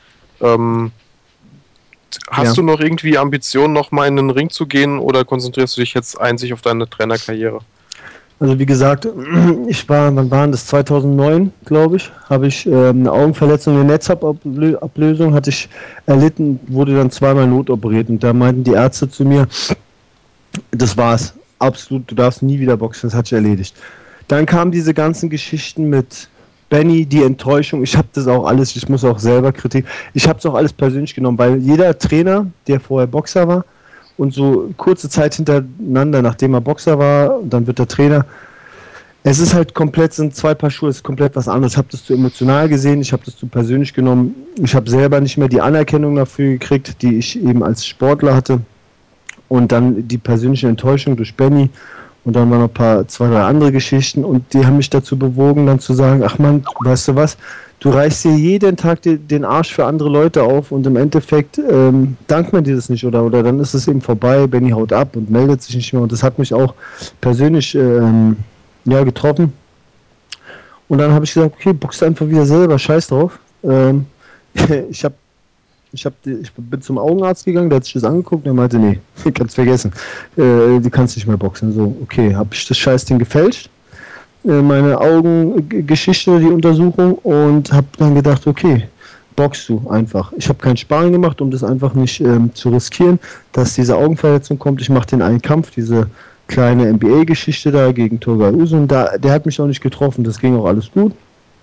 Hast du noch irgendwie Ambitionen, noch mal in den Ring zu gehen oder konzentrierst du dich jetzt einzig auf deine Trainerkarriere? Also wie gesagt, wann waren das? 2009, glaube ich, habe ich eine Augenverletzung, eine Netzablösung hatte ich erlitten, wurde dann zweimal notoperiert und da meinten die Ärzte zu mir, das war's, absolut, du darfst nie wieder boxen, das hat sich erledigt. Dann kamen diese ganzen Geschichten mit Benny, die Enttäuschung, ich habe das auch alles, ich muss auch selber Kritik, ich habe es auch alles persönlich genommen, weil jeder Trainer, der vorher Boxer war und so kurze Zeit hintereinander, nachdem er Boxer war, dann wird er Trainer, es ist halt komplett, sind zwei Paar Schuhe, es ist komplett was anderes. Ich habe das zu emotional gesehen, ich habe das zu persönlich genommen. Ich habe selber nicht mehr die Anerkennung dafür gekriegt, die ich eben als Sportler hatte. Und dann die persönliche Enttäuschung durch Benny. Und dann waren noch zwei, drei andere Geschichten. Und die haben mich dazu bewogen, dann zu sagen, ach Mann, weißt du was, du reißt dir jeden Tag den Arsch für andere Leute auf und im Endeffekt dankt man dir das nicht. Oder dann ist es eben vorbei, Benny haut ab und meldet sich nicht mehr. Und das hat mich auch persönlich getroffen. Und dann habe ich gesagt, okay, box einfach wieder selber, scheiß drauf. Ich bin zum Augenarzt gegangen, der hat sich das angeguckt und er meinte, nee, kannst vergessen, du kannst nicht mehr boxen. So, okay, habe ich das Scheißding gefälscht, meine Augengeschichte, die Untersuchung und habe dann gedacht, okay, boxst du einfach. Ich habe keinen Sparring gemacht, um das einfach nicht zu riskieren, dass diese Augenverletzung kommt. Ich mache den einen Kampf, diese kleine NBA-Geschichte da gegen Turgal Uzun, der hat mich auch nicht getroffen, das ging auch alles gut.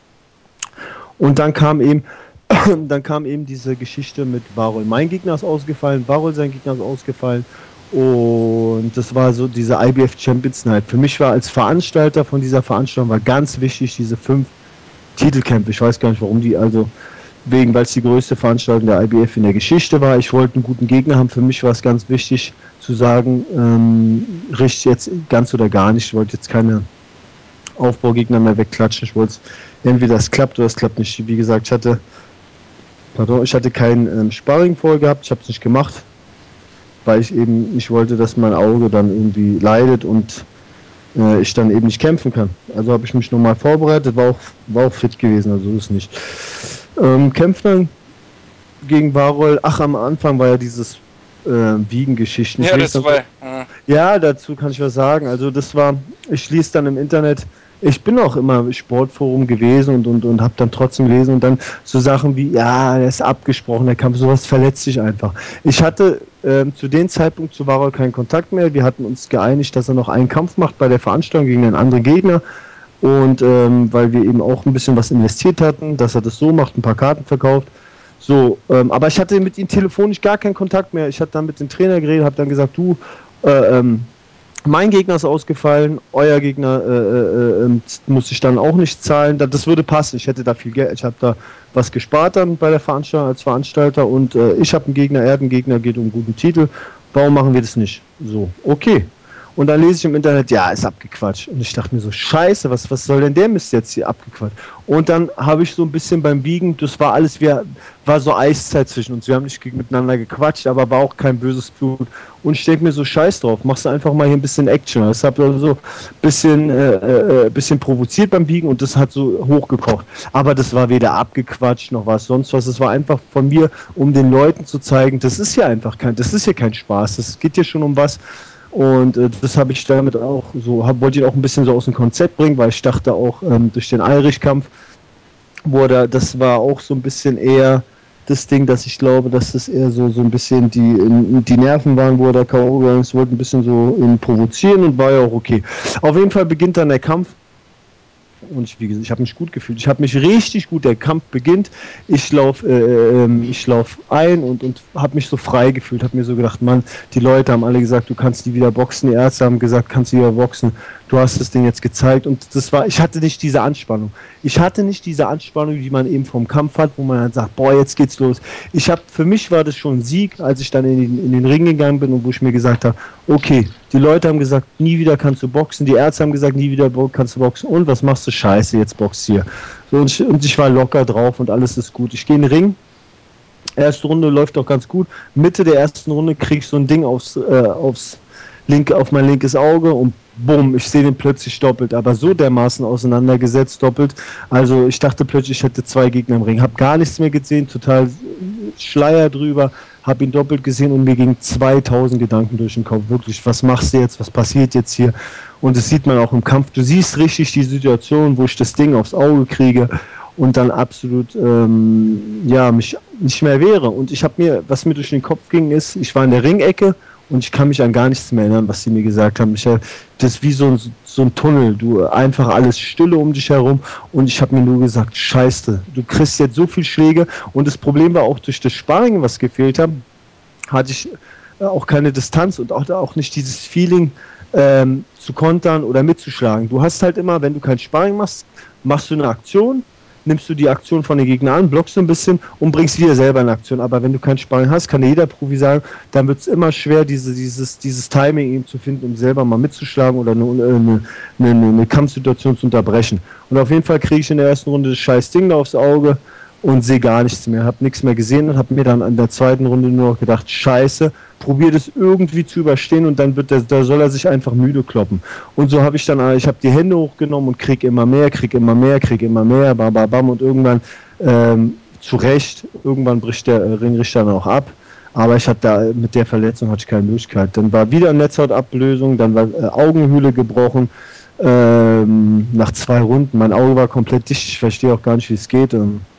Und dann kam eben diese Geschichte mit Warhol. Mein Gegner ist ausgefallen, Warhol sein Gegner ist ausgefallen und das war so diese IBF Champions Night. Für mich war als Veranstalter von dieser Veranstaltung war ganz wichtig diese 5 Titelkämpfe. Ich weiß gar nicht, warum weil es die größte Veranstaltung der IBF in der Geschichte war. Ich wollte einen guten Gegner haben. Für mich war es ganz wichtig zu sagen, richtig jetzt ganz oder gar nicht. Ich wollte jetzt keine Aufbaugegner mehr wegklatschen. Ich wollte entweder das klappt oder es klappt nicht. Wie gesagt, ich hatte kein Sparring vorher gehabt. Ich habe es nicht gemacht, weil ich eben nicht wollte, dass mein Auge dann irgendwie leidet und ich dann eben nicht kämpfen kann. Also habe ich mich nochmal vorbereitet, war auch fit gewesen, also ist nicht. Kämpft dann gegen Warhol. Ach, am Anfang war ja dieses Wiegen-Geschichten. Ja, das war. Ja, dazu kann ich was sagen. Also ich lese dann im Internet, ich bin auch immer im Sportforum gewesen und habe dann trotzdem gelesen und dann so Sachen wie, ja, der ist abgesprochen, der Kampf, sowas verletzt sich einfach. Ich hatte zu dem Zeitpunkt zu Warhol keinen Kontakt mehr. Wir hatten uns geeinigt, dass er noch einen Kampf macht bei der Veranstaltung gegen einen anderen Gegner. Und weil wir eben auch ein bisschen was investiert hatten, dass er das so macht, ein paar Karten verkauft. So, aber ich hatte mit ihm telefonisch gar keinen Kontakt mehr. Ich hatte dann mit dem Trainer geredet, habe dann gesagt, du, mein Gegner ist ausgefallen, euer Gegner muss ich dann auch nicht zahlen. Das würde passen. Ich hätte da viel Geld, ich habe da was gespart dann bei der Veranstaltung als Veranstalter und ich habe einen Gegner, er hat einen Gegner, geht um einen guten Titel. Warum machen wir das nicht? So, okay. Und dann lese ich im Internet, ja, ist abgequatscht. Und ich dachte mir so, scheiße, was soll denn der Mist jetzt hier abgequatscht? Und dann habe ich so ein bisschen beim Wiegen, das war alles, war so Eiszeit zwischen uns. Wir haben nicht miteinander gequatscht, aber war auch kein böses Blut. Und ich denke mir so, scheiß drauf, machst du einfach mal hier ein bisschen Action. Das habe also so ein bisschen provoziert beim Wiegen und das hat so hochgekocht. Aber das war weder abgequatscht noch was sonst was. Es war einfach von mir, um den Leuten zu zeigen, das ist ja kein Spaß. Das geht hier schon um was. Und das habe ich damit auch so, wollte ich auch ein bisschen so aus dem Konzept bringen, weil ich dachte auch durch den Eirich-Kampf das war auch so ein bisschen eher das Ding, dass ich glaube, dass das eher so ein bisschen die Nerven waren, wo er da K.O. gegangen ist, wollte ein bisschen so ihn provozieren und war ja auch okay. Auf jeden Fall beginnt dann der Kampf. Und wie gesagt, ich habe mich gut gefühlt. Ich habe mich richtig gut, der Kampf beginnt. Ich lauf ein und habe mich so frei gefühlt. Habe mir so gedacht, Mann, die Leute haben alle gesagt, du kannst nie wieder boxen. Die Ärzte haben gesagt, kannst nie wieder boxen. Du hast das Ding jetzt gezeigt. Und ich hatte nicht diese Anspannung. Die man eben vom Kampf hat, wo man dann sagt, boah, jetzt geht's los. Für mich war das schon ein Sieg, als ich dann in den Ring gegangen bin und wo ich mir gesagt habe, okay, die Leute haben gesagt, nie wieder kannst du boxen. Die Ärzte haben gesagt, nie wieder kannst du boxen. Und was machst du? Scheiße, jetzt boxt hier. So, und ich war locker drauf und alles ist gut. Ich gehe in den Ring. Erste Runde läuft auch ganz gut. Mitte der ersten Runde kriege ich so ein Ding auf mein linkes Auge und bumm, ich sehe den plötzlich doppelt, aber so dermaßen auseinandergesetzt doppelt. Also ich dachte plötzlich, ich hätte 2 Gegner im Ring. Hab gar nichts mehr gesehen, total Schleier drüber, hab ihn doppelt gesehen und mir gingen 2000 Gedanken durch den Kopf. Wirklich, was machst du jetzt, was passiert jetzt hier? Und das sieht man auch im Kampf. Du siehst richtig die Situation, wo ich das Ding aufs Auge kriege und dann absolut mich nicht mehr wehre. Und was mir durch den Kopf ging, ist, ich war in der Ringecke und ich kann mich an gar nichts mehr erinnern, was sie mir gesagt haben. Das ist wie so so ein Tunnel, du einfach alles Stille um dich herum und ich habe mir nur gesagt, scheiße, du kriegst jetzt so viel Schläge und das Problem war auch durch das Sparring, was gefehlt hat, hatte ich auch keine Distanz und auch nicht dieses Feeling zu kontern oder mitzuschlagen. Du hast halt immer, wenn du kein Sparring machst, machst du eine Aktion, nimmst du die Aktion von den Gegnern an, blockst du ein bisschen und bringst wieder selber eine Aktion. Aber wenn du kein Sparring hast, kann jeder Profi sagen, dann wird es immer schwer, dieses Timing eben zu finden, um selber mal mitzuschlagen oder eine Kampfsituation zu unterbrechen. Und auf jeden Fall kriege ich in der ersten Runde das scheiß Ding da aufs Auge und sehe gar nichts mehr, habe nichts mehr gesehen und habe mir dann an der zweiten Runde nur noch gedacht, scheiße, probier das irgendwie zu überstehen und dann da soll er sich einfach müde kloppen. Und so habe ich dann, ich habe die Hände hochgenommen und krieg immer mehr, bam, bam, bam und irgendwann zu Recht, irgendwann bricht der Ringrichter dann auch ab. Aber ich hatte da mit der Verletzung hatte ich keine Möglichkeit. Dann war wieder Netzhautablösung, dann war Augenhöhle gebrochen. Nach 2 Runden, mein Auge war komplett dicht, ich verstehe auch gar nicht, wie es geht.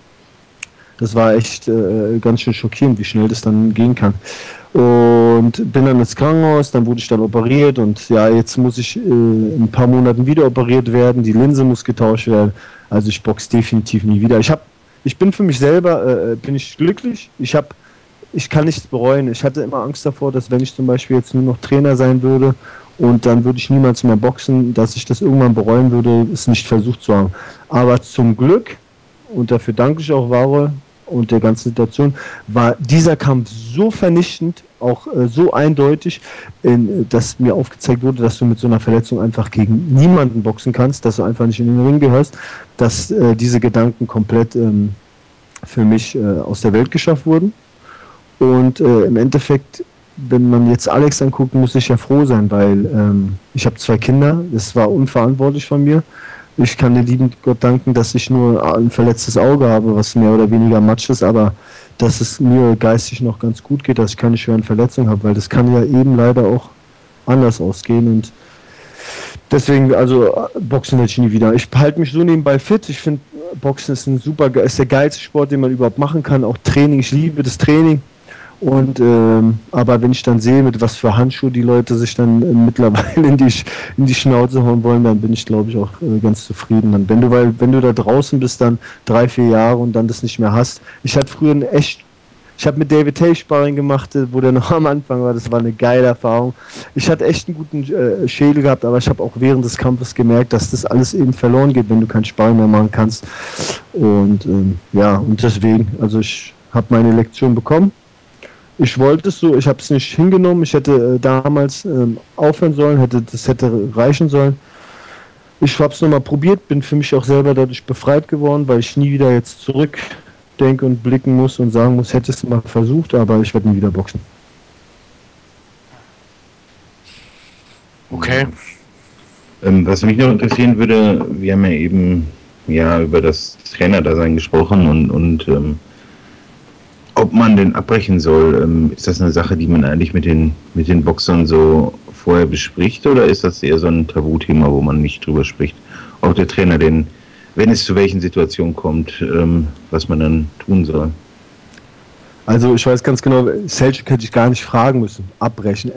Das war echt ganz schön schockierend, wie schnell das dann gehen kann. Und bin dann ins Krankenhaus, dann wurde ich dann operiert und ja, jetzt muss ich in ein paar Monaten wieder operiert werden, die Linse muss getauscht werden. Also ich boxe definitiv nie wieder. Ich bin für mich selber, bin ich glücklich. Ich kann nichts bereuen. Ich hatte immer Angst davor, dass wenn ich zum Beispiel jetzt nur noch Trainer sein würde und dann würde ich niemals mehr boxen, dass ich das irgendwann bereuen würde, es nicht versucht zu haben. Aber zum Glück, und dafür danke ich auch Vare und der ganzen Situation, war dieser Kampf so vernichtend, auch so eindeutig, dass mir aufgezeigt wurde, dass du mit so einer Verletzung einfach gegen niemanden boxen kannst, dass du einfach nicht in den Ring gehörst, dass diese Gedanken komplett für mich aus der Welt geschafft wurden. Und im Endeffekt, wenn man jetzt Alex anguckt, muss ich ja froh sein, weil ich habe 2 Kinder, das war unverantwortlich von mir. Ich kann den lieben Gott danken, dass ich nur ein verletztes Auge habe, was mehr oder weniger Matsch ist, aber dass es mir geistig noch ganz gut geht, dass ich keine schweren Verletzungen habe, weil das kann ja eben leider auch anders ausgehen und deswegen, also Boxen hätte ich nie wieder. Ich halte mich so nebenbei fit. Ich finde, Boxen ist der geilste Sport, den man überhaupt machen kann. Auch Training, ich liebe das Training. Und aber wenn ich dann sehe, mit was für Handschuhe die Leute sich dann mittlerweile in die Schnauze hauen wollen, dann bin ich, glaube ich, auch ganz zufrieden. Dann, wenn du da draußen bist, dann 3, 4 Jahre und dann das nicht mehr hast. Ich habe mit David Tay Sparring gemacht, wo der noch am Anfang war. Das war eine geile Erfahrung. Ich hatte echt einen guten Schädel gehabt, aber ich habe auch während des Kampfes gemerkt, dass das alles eben verloren geht, wenn du kein Sparring mehr machen kannst. Und ja, und deswegen, also ich habe meine Lektion bekommen. Ich wollte es so, ich habe es nicht hingenommen. Ich hätte damals aufhören sollen, das hätte reichen sollen. Ich habe es nochmal probiert, bin für mich auch selber dadurch befreit geworden, weil ich nie wieder jetzt zurückdenke und blicken muss und sagen muss, hättest du mal versucht, aber ich werde nie wieder boxen. Okay. Was mich noch interessieren würde, wir haben ja eben über das Trainerdasein gesprochen und ob man denn abbrechen soll. Ist das eine Sache, die man eigentlich mit den Boxern so vorher bespricht oder ist das eher so ein Tabuthema, wo man nicht drüber spricht? Auch der Trainer, denn wenn es zu welchen Situationen kommt, was man dann tun soll. Also ich weiß ganz genau, Selçuk hätte ich gar nicht fragen müssen, abbrechen.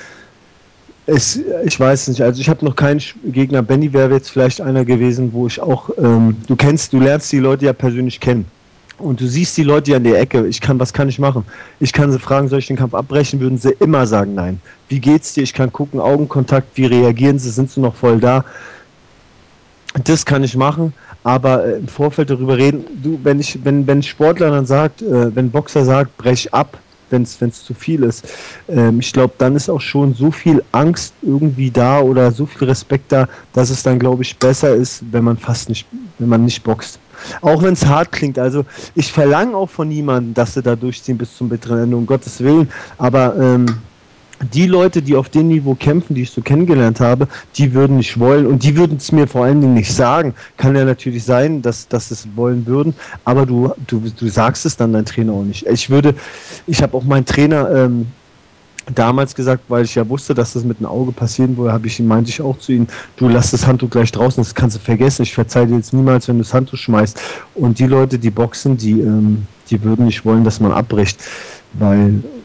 Ich weiß nicht, also ich habe noch keinen Gegner. Benny wäre jetzt vielleicht einer gewesen, wo ich auch, du lernst die Leute ja persönlich kennen. Und du siehst die Leute ja in der Ecke. Was kann ich machen? Ich kann sie fragen, soll ich den Kampf abbrechen? Würden sie immer sagen, nein. Wie geht's dir? Ich kann gucken, Augenkontakt, wie reagieren sie? Sind sie noch voll da? Das kann ich machen, aber im Vorfeld darüber reden, wenn ein Sportler dann sagt, wenn ein Boxer sagt, brech ab, wenn es zu viel ist, ich glaube, dann ist auch schon so viel Angst irgendwie da oder so viel Respekt da, dass es dann, glaube ich, besser ist, wenn man nicht boxt. Auch wenn es hart klingt, also ich verlange auch von niemandem, dass sie da durchziehen bis zum bitteren Ende, um Gottes Willen, aber die Leute, die auf dem Niveau kämpfen, die ich so kennengelernt habe, die würden nicht wollen und die würden es mir vor allen Dingen nicht sagen. Kann ja natürlich sein, dass es wollen würden, aber du sagst es dann dein Trainer auch nicht. Ich habe auch meinen Trainer damals gesagt, weil ich ja wusste, dass das mit dem Auge passieren würde, meinte ich auch zu ihm, du lass das Handtuch gleich draußen, das kannst du vergessen, ich verzeihe dir jetzt niemals, wenn du das Handtuch schmeißt. Und die Leute, die boxen, die würden nicht wollen, dass man abbricht, weil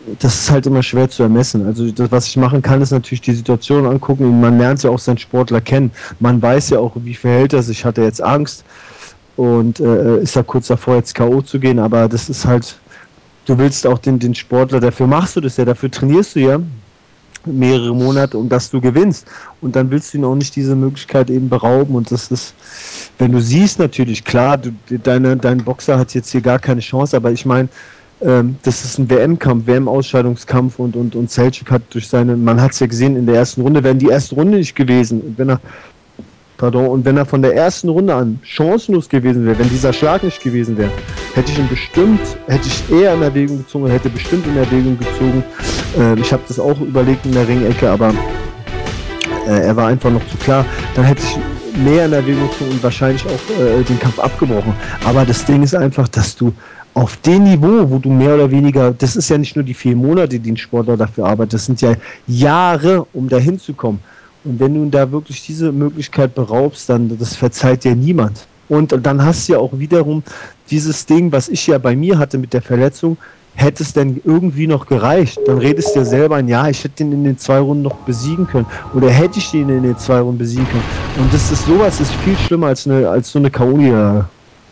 das ist halt immer schwer zu ermessen. Also das, was ich machen kann, ist natürlich die Situation angucken und man lernt ja auch seinen Sportler kennen. Man weiß ja auch, wie verhält er sich. Hat er jetzt Angst und ist er kurz davor, jetzt K.O. zu gehen, aber das ist halt, du willst auch den Sportler, dafür machst du das ja, dafür trainierst du ja mehrere Monate, um dass du gewinnst. Und dann willst du ihn auch nicht diese Möglichkeit eben berauben. Und das ist, wenn du siehst natürlich, klar, dein Boxer hat jetzt hier gar keine Chance, aber ich meine, das ist ein WM-Kampf, WM-Ausscheidungskampf und Selçuk hat durch seine, man hat es ja gesehen in der ersten Runde, wären die erste Runde nicht gewesen, und wenn er von der ersten Runde an chancenlos gewesen wäre, wenn dieser Schlag nicht gewesen wäre, hätte ich eher in Erwägung gezogen, hätte bestimmt in Erwägung gezogen. Ich habe das auch überlegt in der Ringecke, aber er war einfach noch zu klar. Dann hätte ich mehr in Erwägung gezogen und wahrscheinlich auch den Kampf abgebrochen. Aber das Ding ist einfach, dass du auf dem Niveau, wo du mehr oder weniger, das ist ja nicht nur die 4 Monate, die ein Sportler dafür arbeitet, das sind ja Jahre, um da hinzukommen. Und wenn du da wirklich diese Möglichkeit beraubst, dann das verzeiht dir niemand. Und dann hast du ja auch wiederum dieses Ding, was ich ja bei mir hatte mit der Verletzung, hätte es denn irgendwie noch gereicht? Dann redest du dir selber ein, ja, ich hätte ihn in den 2 Runden noch besiegen können. Oder hätte ich ihn in den 2 Runden besiegen können. Und das ist sowas ist viel schlimmer als so eine K.O.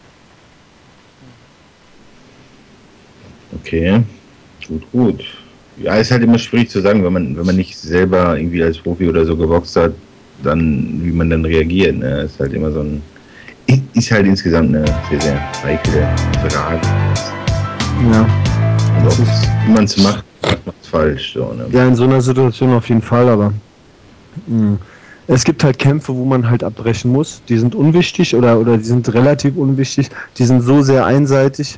Okay, gut. Ja, ist halt immer schwierig zu sagen, wenn man nicht selber irgendwie als Profi oder so geboxt hat, dann, wie man dann reagiert, ne? Ist halt immer so ein, ist halt insgesamt eine sehr, sehr heikle Frage. Ja. Und auch, wie man es macht man es falsch, so, ne? Ja, in so einer Situation auf jeden Fall, aber es gibt halt Kämpfe, wo man halt abbrechen muss. Die sind unwichtig oder die sind relativ unwichtig. Die sind so sehr einseitig,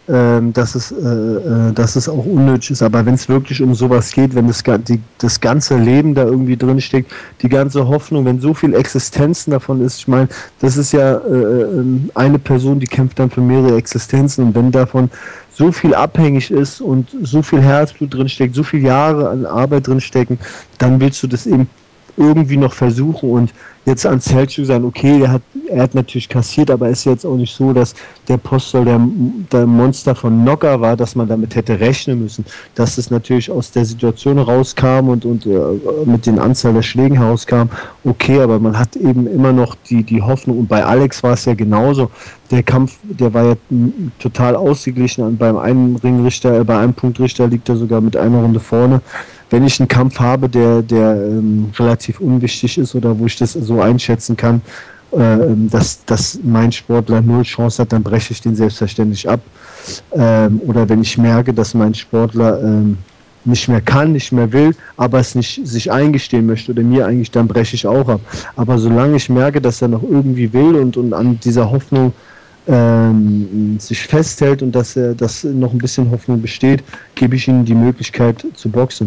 dass es auch unnötig ist. Aber wenn es wirklich um sowas geht, wenn das ganze Leben da irgendwie drin steckt, die ganze Hoffnung, wenn so viel Existenzen davon ist, ich meine, das ist ja eine Person, die kämpft dann für mehrere Existenzen und wenn davon so viel abhängig ist und so viel Herzblut drin steckt, so viele Jahre an Arbeit drin stecken, dann willst du das eben irgendwie noch versuchen und jetzt an Selçuk sagen, okay, er hat natürlich kassiert, aber ist jetzt auch nicht so, dass der Postol der Monster von Nocker war, dass man damit hätte rechnen müssen. Dass es natürlich aus der Situation rauskam und mit den Anzahl der Schlägen herauskam, okay, aber man hat eben immer noch die Hoffnung und bei Alex war es ja genauso. Der Kampf, der war ja total ausgeglichen und beim einen Ringrichter, bei einem Punktrichter liegt er sogar mit einer Runde vorne. Wenn ich einen Kampf habe, der relativ unwichtig ist oder wo ich das so einschätzen kann, dass mein Sportler null Chance hat, dann breche ich den selbstverständlich ab. Oder wenn ich merke, dass mein Sportler nicht mehr kann, nicht mehr will, aber es nicht sich eingestehen möchte oder mir eigentlich, dann breche ich auch ab. Aber solange ich merke, dass er noch irgendwie will und an dieser Hoffnung sich festhält und dass noch ein bisschen Hoffnung besteht, gebe ich ihm die Möglichkeit zu boxen.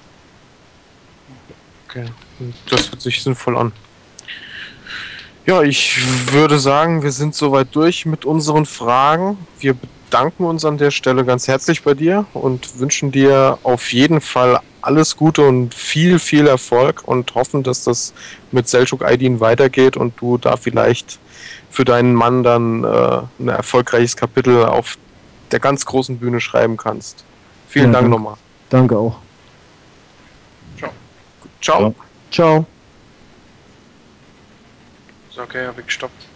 Okay, das hört sich sinnvoll an. Ja, ich würde sagen, wir sind soweit durch mit unseren Fragen. Wir bedanken uns an der Stelle ganz herzlich bei dir und wünschen dir auf jeden Fall alles Gute und viel, viel Erfolg und hoffen, dass das mit Selçuk Aydin weitergeht und du da vielleicht für deinen Mann dann ein erfolgreiches Kapitel auf der ganz großen Bühne schreiben kannst. Vielen Dank Danke. nochmal. Danke auch. Ciao. Ja. Ciao. Ist okay, habe ich gestoppt.